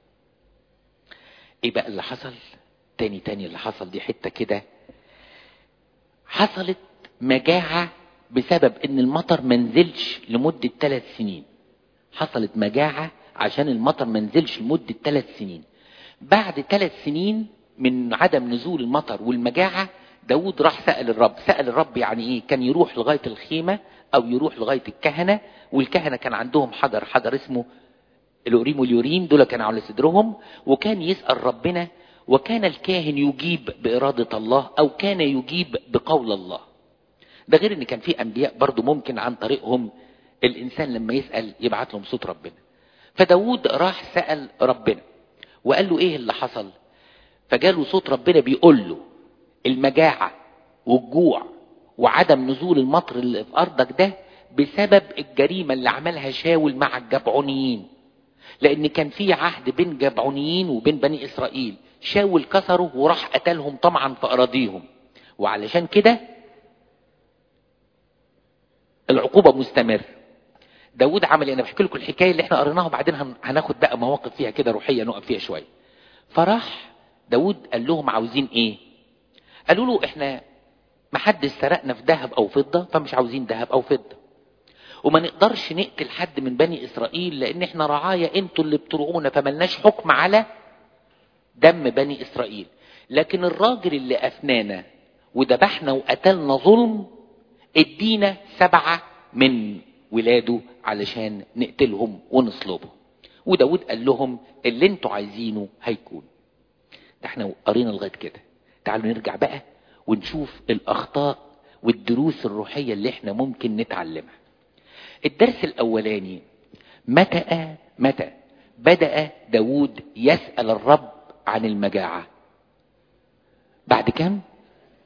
إيه بقى اللي حصل؟ تاني تاني اللي حصل دي حتة كده. حصلت مجاعة بسبب ان المطر منزلش لمدة ثلاث سنين. حصلت مجاعة عشان المطر منزلش لمدة ثلاث سنين. بعد ثلاث سنين من عدم نزول المطر والمجاعة، داود راح سأل الرب. سأل الرب يعني ايه؟ كان يروح لغاية الخيمة او يروح لغاية الكهنة، والكهنة كان عندهم حجر حجر اسمه الأوريم واليوريم، دول كانوا على صدرهم، وكان يسأل ربنا، وكان الكاهن يجيب بإرادة الله او كان يجيب بقول الله. ده غير ان كان في انبياء برضو ممكن عن طريقهم الانسان لما يسأل يبعت لهم صوت ربنا. فداود راح سأل ربنا وقال له ايه اللي حصل؟ فجاله صوت ربنا بيقول له المجاعة والجوع وعدم نزول المطر اللي في ارضك ده بسبب الجريمة اللي عملها شاول مع الجبعونيين، لان كان في عهد بين جبعونيين وبين بني اسرائيل. شاول كسره وراح قتلهم طمعا في اراضيهم، وعلشان كده العقوبة مستمر. داود عمل، انا بحكي لكم الحكاية اللي احنا قريناها وبعدين هناخد بقى مواقف فيها كده روحية نقف فيها شوية. فراح داود قال لهم عاوزين ايه؟ قالوا له احنا ما حدش سرقنا في ذهب او فضة، فمش عاوزين ذهب او فضة، وما نقدرش نقتل حد من بني اسرائيل لان احنا رعايا انتوا اللي بترعونا، فملناش حكم على دم بني اسرائيل. لكن الراجل اللي افنانا وذبحنا وقتلنا ظلم ادينا سبعة من ولاده علشان نقتلهم ونصلبهم. وداود قال لهم اللي انتوا عايزينه هيكون. ده احنا قرينا لغاية كده. تعالوا نرجع بقى ونشوف الاخطاء والدروس الروحية اللي احنا ممكن نتعلمها. الدرس الاولاني، متى متى بدأ داود يسأل الرب عن المجاعة؟ بعد كم؟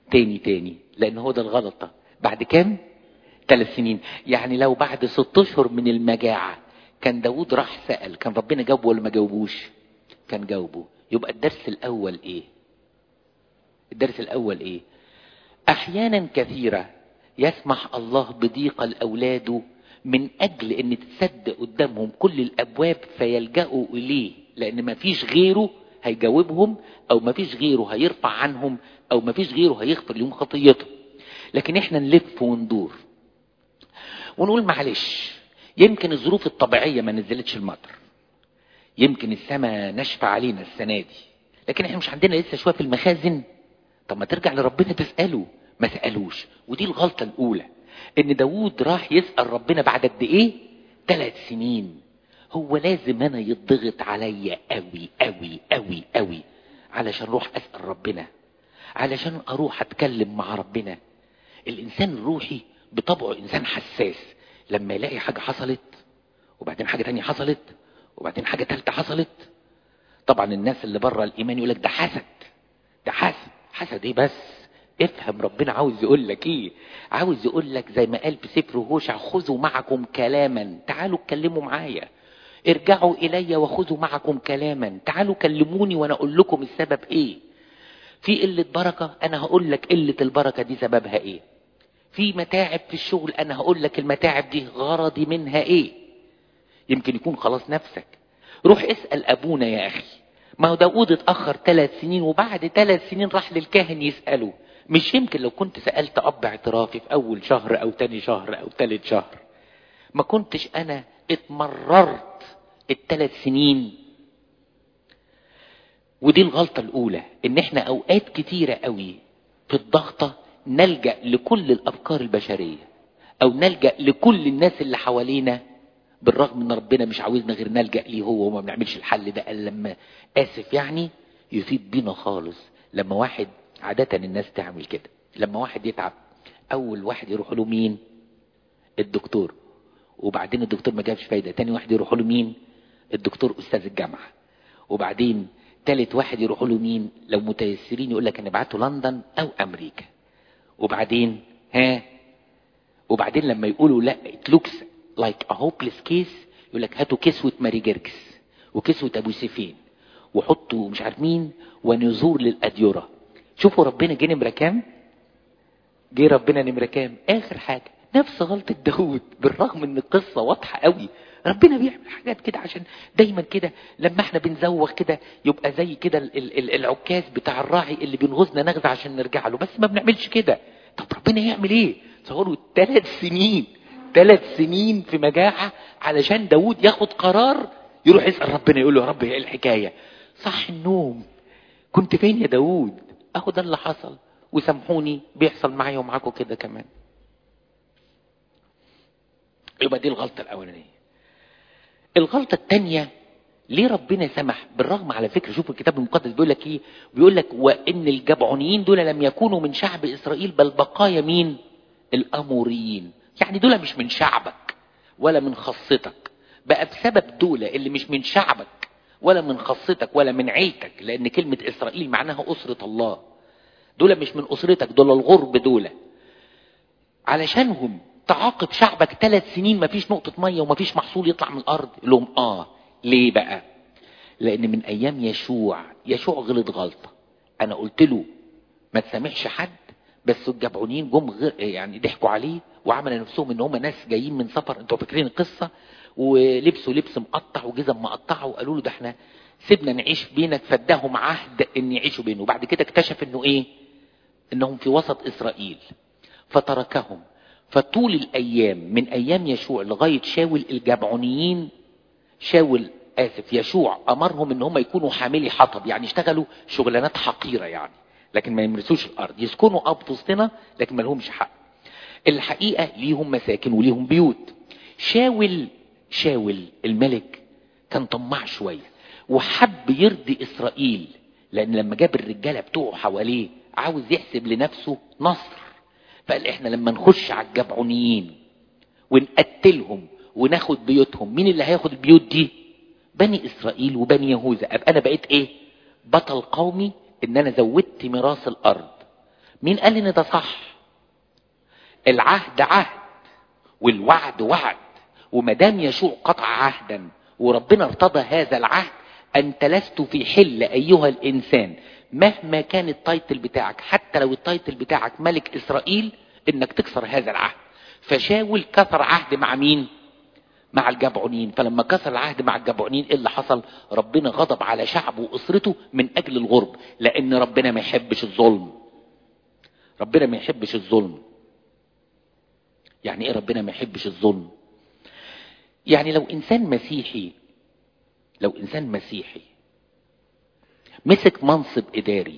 تاني تاني، لان هو ده الغلطة. بعد كام؟ ثلاث سنين. يعني لو بعد ست اشهر من المجاعة كان داود راح سأل، كان ربنا جاوبه ولا ما جاوبوش؟ كان جاوبه. يبقى الدرس الاول ايه؟ الدرس الاول ايه؟ احيانا كثيرة يسمح الله بضيق لاولاده من اجل ان تسد قدامهم كل الابواب فيلجأوا اليه، لان ما فيش غيره هيجاوبهم، او ما فيش غيره هيرفع عنهم، او ما فيش غيره هيغفر لهم خطيتهم. لكن احنا نلف وندور ونقول معلش، يمكن الظروف الطبيعية ما نزلتش المطر، يمكن السماء نشفى علينا السنة دي، لكن احنا مش عندنا لسه شوية في المخازن. طب ما ترجع لربنا تسأله. ما سألوش، ودي الغلطة الأولى، ان داود راح يسأل ربنا بعد قد ايه؟ ثلاث سنين. هو لازم انا يضغط عليا قوي قوي قوي قوي علشان اروح اسأل ربنا، علشان اروح اتكلم مع ربنا؟ الانسان الروحي بطبعه انسان حساس، لما يلاقي حاجة حصلت وبعدين حاجة تانية حصلت وبعدين حاجة تالتة حصلت. طبعا الناس اللي بره الايمان يقولك ده حسد، ده حسد. حسد ايه بس؟ افهم ربنا عاوز يقول لك ايه. عاوز يقول لك زي ما قال في سفر هوشع: خذوا معكم كلاما، تعالوا اتكلموا معايا، ارجعوا الي وخذوا معكم كلاما، تعالوا كلموني وانا اقول لكم السبب ايه. في قلة بركة، انا هقول لك قلة البركة دي سببها ايه. في متاعب في الشغل، انا هقول لك المتاعب دي غرضي منها ايه. يمكن يكون خلاص نفسك. روح اسأل ابونا يا اخي. ما هو داود اتأخر ثلاث سنين، وبعد ثلاث سنين راح للكاهن يسأله. مش يمكن لو كنت سألت اب اعترافي في اول شهر او تاني شهر او ثالث شهر، ما كنتش انا اتمررت الثلاث سنين؟ ودي الغلطة الاولى، ان احنا اوقات كتيرة قوي في الضغطة نلجأ لكل الافكار البشرية، او نلجأ لكل الناس اللي حوالينا، بالرغم ان ربنا مش عاوزنا غير نلجأ ليه هو، وما بنعملش الحل ده الا لما اسف يعني يفيد بينا خالص. لما واحد، عادة الناس تعمل كده، لما واحد يتعب اول واحد يروح له مين؟ الدكتور. وبعدين الدكتور ما جابش فايدة، تاني واحد يروح له مين؟ الدكتور استاذ الجامعة. وبعدين تالت واحد يروح له مين؟ لو متيسرين يقول لك نبعته لندن او امريكا. وبعدين ها وبعدين لما يقولوا لا it looks like a hopeless case، يقول لك هاتوا كسوة ماري جرجس وكسوة ابو سيفين وحطوا مش عارف مين ونزور للأديرة. شوفوا ربنا جه نمرة كام؟ جه ربنا نمرة كام؟ اخر حاجة. نفس غلطة داود، بالرغم ان القصة واضحة قوي. ربنا بيعمل حاجات كده عشان دايما كده لما احنا بنزوغ كده يبقى زي كده العكاز بتاع الراعي اللي بينغزنا نغزة عشان نرجع له، بس ما بنعملش كده. طب ربنا يعمل ايه؟ تصوروا ثلاث سنين ثلاث سنين في مجاعة علشان داود ياخد قرار يروح يسأل ربنا، يقول له يا رب ايه الحكاية؟ صح النوم، كنت فين يا داود؟ اهو ده اللي حصل، وسامحوني بيحصل معايا ومعاكم كده كمان. يبقى دي الغلطة الاولانية. الغلطة الثانية، ليه ربنا سمح؟ بالرغم على فكرة شوفوا الكتاب المقدس بيقول لك ايه، بيقول لك وان الجبعونيين دول لم يكونوا من شعب اسرائيل بل بقايا مين؟ الاموريين. يعني دول مش من شعبك ولا من خاصتك، بقى بسبب دول اللي مش من شعبك ولا من خاصتك ولا من عيلتك، لان كلمة اسرائيل معناها اسرة الله، دول مش من اسرتك، دول الغرب دول، علشانهم تعاقب شعبك ثلاث سنين مفيش نقطة مية ومفيش محصول يطلع من الارض. لهم اه ليه بقى؟ لان من ايام يشوع، يشوع غلط غلطة، انا قلت له ما تسامحش حد، بس الجبعونيين جم غير يعني ضحكوا عليه وعملوا نفسهم ان هم ناس جايين من سفر، انتوا فاكرين القصة، ولبسوا لبس مقطع وجزم مقطعه وقالوا له ده احنا سيبنا نعيش بينك، فداهم عهد ان يعيشوا بينه. وبعد كده اكتشف انه ايه؟ انهم في وسط اسرائيل فتركهم. فطول الايام من ايام يشوع لغاية شاول الجبعونيين، شاول اسف يشوع امرهم ان هم يكونوا حاملي حطب، يعني اشتغلوا شغلانات حقيرة يعني، لكن ما يمرسوش الارض، يسكنوا اب وسطنا لكن ما لهمش حق. الحقيقة ليهم مساكن وليهم بيوت. شاول شاول الملك كان طماع شوية وحب يرضي اسرائيل، لان لما جاب الرجالة بتوعه حواليه عاوز يحسب لنفسه نصر، فقال احنا لما نخش على الجبعونيين ونقتلهم وناخد بيوتهم، مين اللي هياخد البيوت دي؟ بني اسرائيل وبني يهوذا. ابقى انا بقيت ايه؟ بطل قومي، ان انا زودت ميراث الارض. مين قال ان ده صح؟ العهد عهد والوعد وعد، ومدام يشوع قطع عهدا وربنا ارتضى هذا العهد، انت لست في حل ايها الانسان مهما كان التايتل بتاعك، حتى لو التايتل بتاعك ملك اسرائيل، انك تكسر هذا العهد. فشاول كسر عهد مع مين؟ مع الجبعونين. فلما كسر العهد مع الجبعونين ايه اللي حصل؟ ربنا غضب على شعبه واسرته من اجل الغرب، لان ربنا ما يحبش الظلم. ربنا ما يحبش الظلم. يعني ايه ربنا ما يحبش الظلم؟ يعني لو انسان مسيحي لو انسان مسيحي مسك منصب اداري،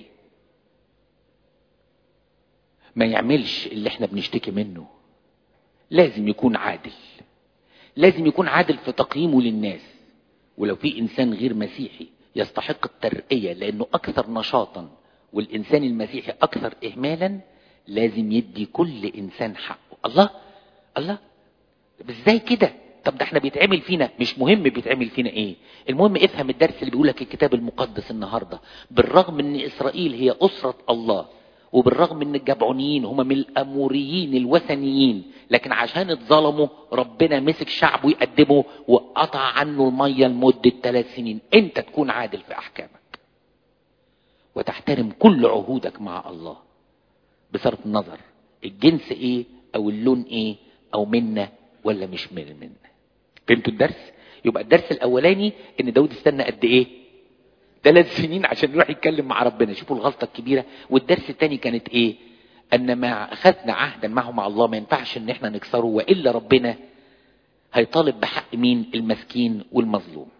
ما يعملش اللي احنا بنشتكي منه. لازم يكون عادل، لازم يكون عادل في تقييمه للناس. ولو في انسان غير مسيحي يستحق الترقية لانه اكثر نشاطا والانسان المسيحي اكثر اهمالا، لازم يدي كل انسان حقه. الله الله ازاي كده؟ طب ده احنا بيتعمل فينا، مش مهم بيتعمل فينا ايه، المهم افهم الدرس اللي بيقولك الكتاب المقدس النهاردة. بالرغم ان اسرائيل هي اسرة الله، وبالرغم ان الجبعونيين هم من الاموريين الوثنيين، لكن عشان اتظلموا ربنا مسك شعبه يقدمه وقطع عنه المية لمدة ثلاث سنين. انت تكون عادل في احكامك وتحترم كل عهودك مع الله بصرف النظر الجنس ايه او اللون ايه او منا ولا مش من منا. فهمتوا الدرس؟ يبقى الدرس الاولاني ان داود استنى قد ايه؟ ثلاث سنين عشان يروح يتكلم مع ربنا. شوفوا الغلطة الكبيرة. والدرس الثاني كانت ايه؟ ان ما اخذنا عهدا معه مع الله ما ينفعش ان احنا نكسره، والا ربنا هيطالب بحق مين؟ المسكين والمظلوم.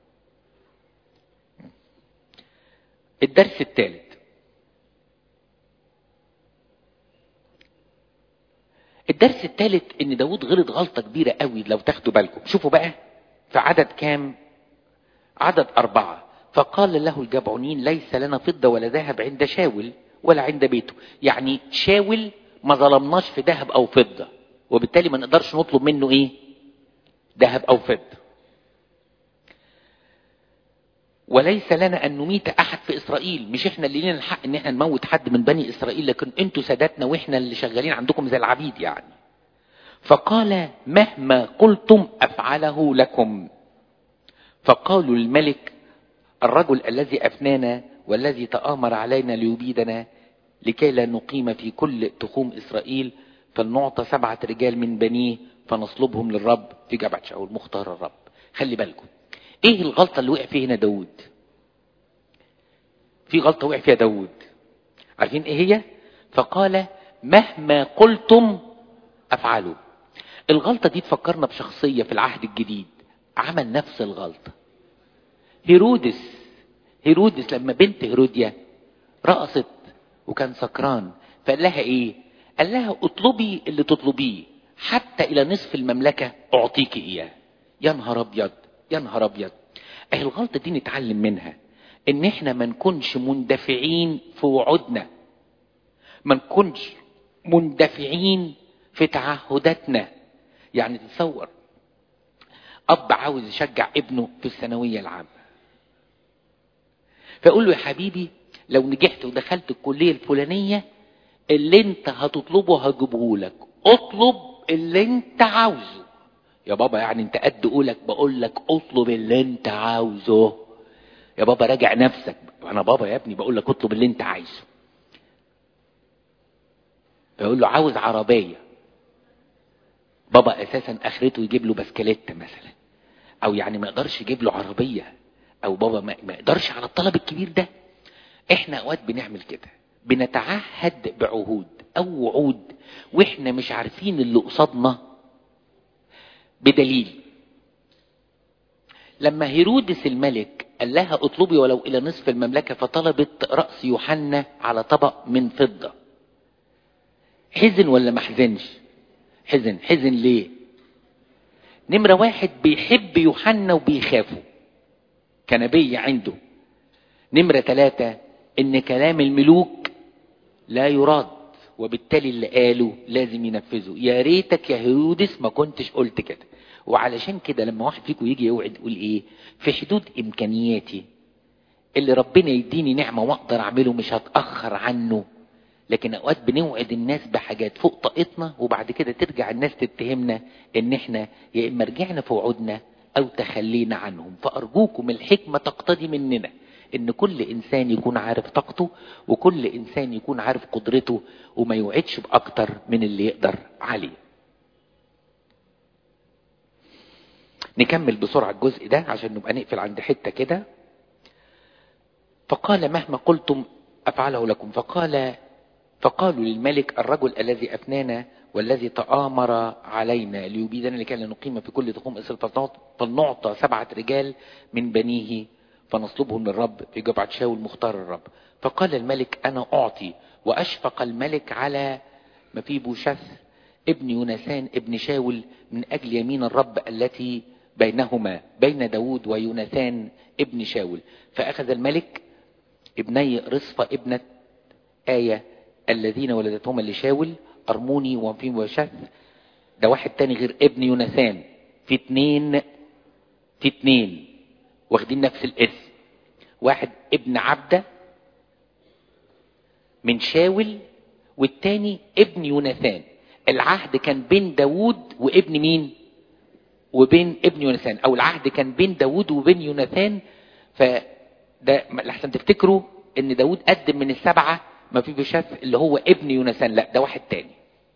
الدرس الثالث، الدرس الثالث ان داود غلط غلطة كبيرة قوي لو تاخدوا بالكم. شوفوا بقى في عدد كام؟ عدد اربعة. فقال له الجبعونين ليس لنا فضة ولا ذهب عند شاول ولا عند بيته. يعني شاول ما ظلمناش في ذهب او فضة، وبالتالي ما نقدرش نطلب منه ايه؟ ذهب او فضة. وليس لنا ان نميت احد في اسرائيل. مش احنا اللي لنا الحق ان احنا نموت حد من بني اسرائيل، لكن انتوا سادتنا واحنا اللي شغالين عندكم زي العبيد يعني. فقال مهما قلتم افعله لكم. فقالوا الملك الرجل الذي افنانا والذي تآمر علينا ليبيدنا لكي لا نقيم في كل تخوم اسرائيل، فلنعطى سبعة رجال من بنيه فنصلبهم للرب في جبهة شاول مختار الرب. خلي بالكم ايه الغلطة اللي وقع فيه هنا داود؟ في غلطة وقع فيها داود، عارفين ايه هي؟ فقال مهما قلتم افعلوا. الغلطة دي تفكرنا بشخصية في العهد الجديد عمل نفس الغلطة. هيرودس هيرودس لما بنت هيروديا رقصت وكان سكران، فقال لها ايه؟ قال لها اطلبي اللي تطلبيه حتى الى نصف المملكة اعطيك اياه. يا نهار ابيض يا نهار ابيض. اهي الغلطة دي نتعلم منها ان احنا ما نكونش مندفعين في وعودنا، ما نكونش مندفعين في تعهداتنا. يعني تصور اب عاوز يشجع ابنه في الثانوية العامة، فيقول له يا حبيبي لو نجحت ودخلت الكلية الفلانية اللي انت هتطلبه هجيبه لك، اطلب اللي انت عاوزه. يا بابا يعني انت قد قولك؟ بقول لك اطلب اللي انت عاوزه. يا بابا راجع نفسك. انا بابا يا ابني بقول لك اطلب اللي انت عايزه. فيقول له عاوز عربية. بابا اساسا اخرته يجيب له بسكليت مثلا، او يعني ما يقدرش يجيب له عربية، او بابا ما يقدرش على الطلب الكبير ده. احنا اوقات بنعمل كده، بنتعهد بعهود او وعود واحنا مش عارفين اللي قصادنا. بدليل لما هيرودس الملك قال لها اطلبي ولو الى نصف المملكة، فطلبت رأس يوحنا على طبق من فضة، حزن ولا ما حزنش؟ حزن. حزن ليه؟ نمرة واحد بيحب يوحنا وبيخافه كنبي عنده. نمرة ثلاثة ان كلام الملوك لا يراد، وبالتالي اللي قاله لازم ينفذه. يا ريتك يا هيرودس ما كنتش قلت كده. وعلشان كده لما واحد فيكم يجي يوعد يقول ايه؟ في حدود امكانياتي اللي ربنا يديني نعمة واقدر اعمله مش هتأخر عنه، لكن اوقات بنوعد الناس بحاجات فوق طاقتنا، وبعد كده ترجع الناس تتهمنا ان احنا يا اما رجعنا في وعودنا او تخلينا عنهم. فارجوكم الحكمة تقتضي مننا ان كل انسان يكون عارف طاقته، وكل انسان يكون عارف قدرته، وما يوعدش باكتر من اللي يقدر عليه. نكمل بسرعة الجزء ده عشان نبقى نقفل عند حتة كده. فقال مهما قلتم افعله لكم. فقال فقالوا للملك الرجل الذي افنانا والذي تآمر علينا ليبيدنا لكي لا نقيم في كل تخوم اسر فلنعطى سبعة رجال من بنيه فنصلبهم للرب في جبعة شاول مختار الرب. فقال الملك انا اعطي. واشفق الملك على مفيبوشث ابن يوناثان ابن شاول من اجل يمين الرب التي بينهما بين داود ويوناثان ابن شاول. فاخذ الملك ابني رصفة ابنة آية الذين ولدتهما لشاول أرموني ومفيبوشث. ده واحد تاني غير ابن يوناثان، في اتنين في اتنين واخدين نفس الاسم. واحد ابن عبدة من شاول، والتاني ابن يوناثان. العهد كان بين داود وابن مين؟ وبين ابن يوناثان، او العهد كان بين داود وبين يوناثان. فده لحسن تفتكروا ان داود قدم من السبعة مفيبوشث اللي هو ابن يوناثان، لا ده واحد تاني.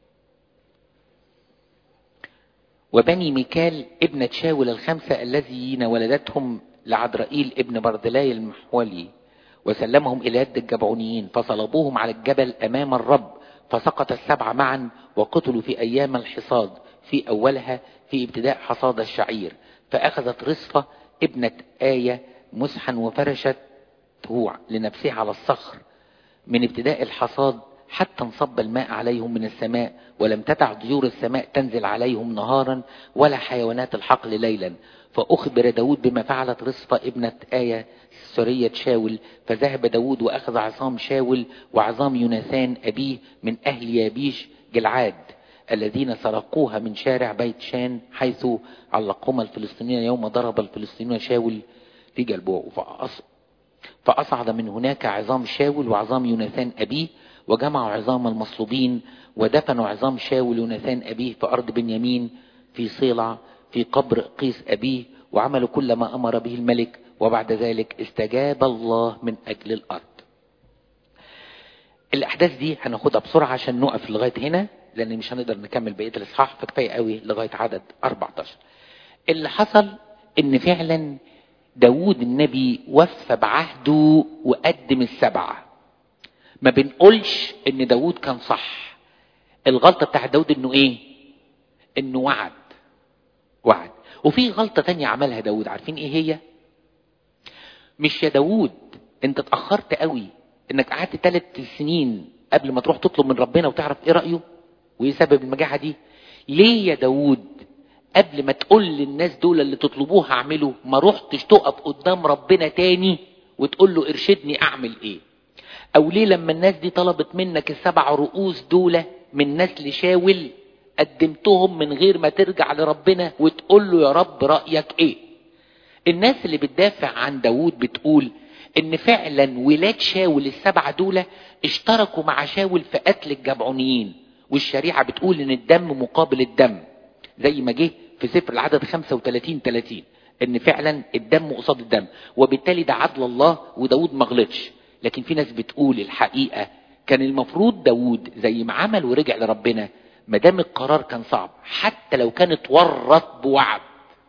وبني ميكال ابنة شاول الخمسة الذين ولدتهم لعدرائيل ابن برذلاي المحولي، وسلمهم إلى يد الجبعونيين فصلبوهم على الجبل أمام الرب. فسقط السبعة معا وقتلوا في أيام الحصاد في أولها في ابتداء حصاد الشعير. فأخذت رصفة ابنة آية مسحا وفرشته لنفسها على الصخر من ابتداء الحصاد حتى انصب الماء عليهم من السماء، ولم تدع طيور السماء تنزل عليهم نهارا ولا حيوانات الحقل ليلا. فأخبر داود بما فعلت رصفة ابنة آية سرية شاول. فذهب داود وأخذ عظام شاول وعظام يوناثان أبيه من أهل يابيش جلعاد الذين سرقوها من شارع بيت شان حيث علقهما الفلسطينيين يوم ضرب الفلسطينيون شاول في جلبوع. فأصعد من هناك عظام شاول وعظام يوناثان أبيه، وجمعوا عظام المصلوبين ودفنوا عظام شاول يوناثان أبيه في أرض بنيامين في صيلع في قبر قيس أبيه، وعملوا كل ما أمر به الملك. وبعد ذلك استجاب الله من أجل الأرض. الأحداث دي هناخدها بسرعة عشان نقف لغاية هنا، لأن مش هنقدر نكمل بقية الإصحاح، فكفاية قوي لغاية عدد أربعة عشر. اللي حصل إن فعلا داود النبي وفى بعهده وقدم السبعة. ما بنقولش ان داود كان صح. الغلطة بتاع داود انه ايه؟ انه وعد وعد. وفي غلطة تانية عملها داود، عارفين ايه هي؟ مش يا داود انت اتأخرت قوي انك قعدت ثلاث سنين قبل ما تروح تطلب من ربنا وتعرف ايه رأيه وايه سبب المجاعة دي؟ ليه يا داود قبل ما تقول للناس دول اللي تطلبوه هعمله ما روحتش تقف قدام ربنا تاني وتقول له ارشدني اعمل ايه؟ او ليه لما الناس دي طلبت منك السبع رؤوس دول من نسل شاول قدمتهم من غير ما ترجع لربنا وتقول له يا رب رأيك ايه؟ الناس اللي بتدافع عن داود بتقول ان فعلا ولاد شاول السبعة دول اشتركوا مع شاول في قتل الجبعونيين، والشريعة بتقول ان الدم مقابل الدم، زي ما جه في سفر العدد خمسة وثلاثين ثلاثين ان فعلا الدم قصاد الدم، وبالتالي ده عدل الله وداود ما غلطش. لكن في ناس بتقول الحقيقة كان المفروض داود زي ما عمل ورجع لربنا، ما دام القرار كان صعب حتى لو كان اتورط بوعد،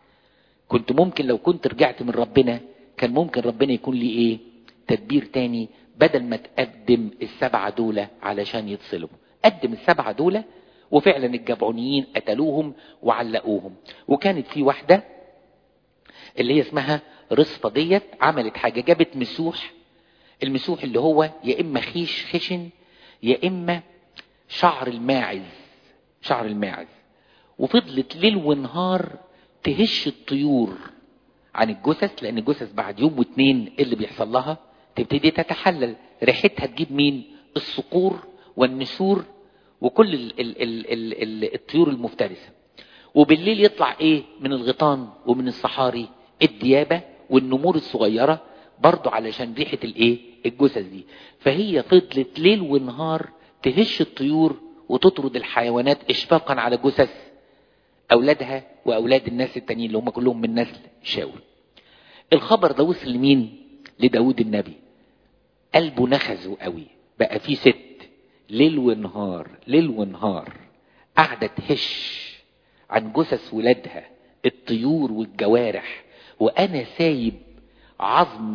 كنت ممكن لو كنت رجعت من ربنا كان ممكن ربنا يكون لي ايه؟ تدبير تاني، بدل ما تقدم السبعة دولة علشان يتصلبوا. قدم السبعة دولة وفعلا الجبعونيين قتلوهم وعلقوهم. وكانت في واحدة اللي هي اسمها رصفة ديت عملت حاجة، جابت مسوح. المسوح اللي هو يا اما خيش خشن يا اما شعر الماعز شعر الماعز وفضلت ليل ونهار تهش الطيور عن الجثث، لان الجثث بعد يوم واتنين اللي بيحصل لها تبتدي تتحلل، ريحتها تجيب مين؟ الصقور والنسور وكل ال ال ال ال ال الطيور المفترسة. وبالليل يطلع ايه من الغيطان ومن الصحاري؟ الديابة والنمور الصغيرة برضو علشان ريحة الايه؟ الجثث دي. فهي فضلت ليل ونهار تهش الطيور وتطرد الحيوانات اشفاقا على جثث اولادها واولاد الناس التانيين اللي هم كلهم من نسل شاول. الخبر ده وصل لمين؟ لداود النبي. قلبه نخزه قوي، بقى في ست ليل ونهار ليل ونهار قاعدة تهش عن جثث ولادها الطيور والجوارح، وانا سايب عظم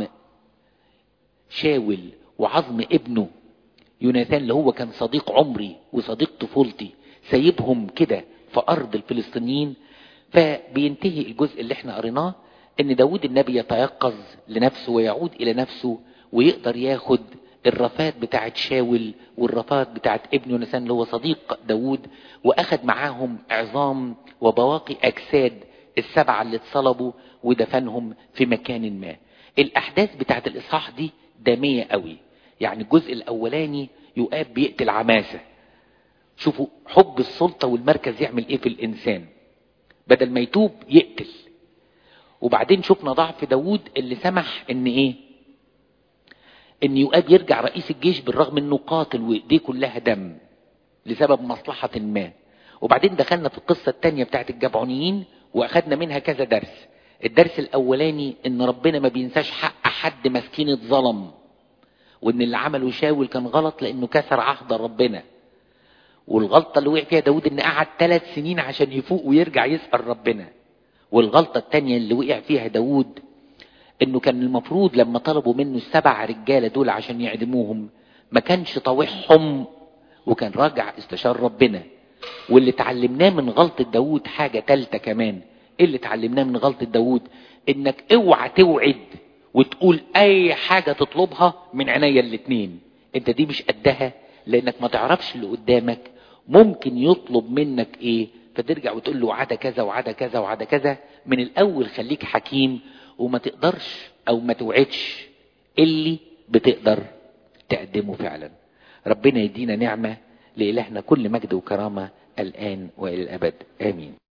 شاول وعظم ابنه يوناثان اللي هو كان صديق عمري وصديق طفولتي، سايبهم كده في ارض الفلسطينيين. فبينتهي الجزء اللي احنا قريناه ان داود النبي يتيقظ لنفسه ويعود الى نفسه، ويقدر ياخد الرفات بتاعت شاول والرفات بتاعت ابن يوناثان اللي هو صديق داود، واخد معاهم عظام وبواقي اجساد السبعة اللي اتصلبوا ودفنهم في مكان ما. الاحداث بتاعت الاصحاح دي دامية قوي. يعني الجزء الاولاني يؤاب بيقتل عماسة. شوفوا حب السلطة والمركز يعمل ايه في الانسان، بدل ما يتوب يقتل. وبعدين شفنا ضعف داود اللي سمح ان ايه، ان يؤاب يرجع رئيس الجيش بالرغم انه قاتل وايديه كلها دم لسبب مصلحة ما. وبعدين دخلنا في القصة التانية بتاعت الجبعونيين واخدنا منها كذا درس. الدرس الاولاني ان ربنا ما بينساش حق حد مسكين اتظلم، وان اللي عمله شاول كان غلط لانه كسر عهد ربنا. والغلطة اللي وقع فيها داود ان قعد ثلاث سنين عشان يفوق ويرجع يسأل ربنا. والغلطة التانية اللي وقع فيها داود انه كان المفروض لما طلبوا منه السبع رجالة دول عشان يعدموهم ما كانش طاوعهم وكان راجع استشار ربنا. واللي اتعلمناه من غلطة داود حاجة تالتة كمان. ايه اللي اتعلمناه من غلطة داود؟ انك اوعى توعد وتقول اي حاجة تطلبها من عينيا الاتنين، انت دي مش قدها، لانك ما تعرفش اللي قدامك ممكن يطلب منك ايه، فترجع وتقول له وعد كذا وعد كذا وعد كذا. من الاول خليك حكيم وما تقدرش او ما توعدش اللي بتقدر تقدمه فعلا. ربنا يدينا نعمة. لإلهنا كل مجد وكرامة الآن وإلى الأبد، آمين.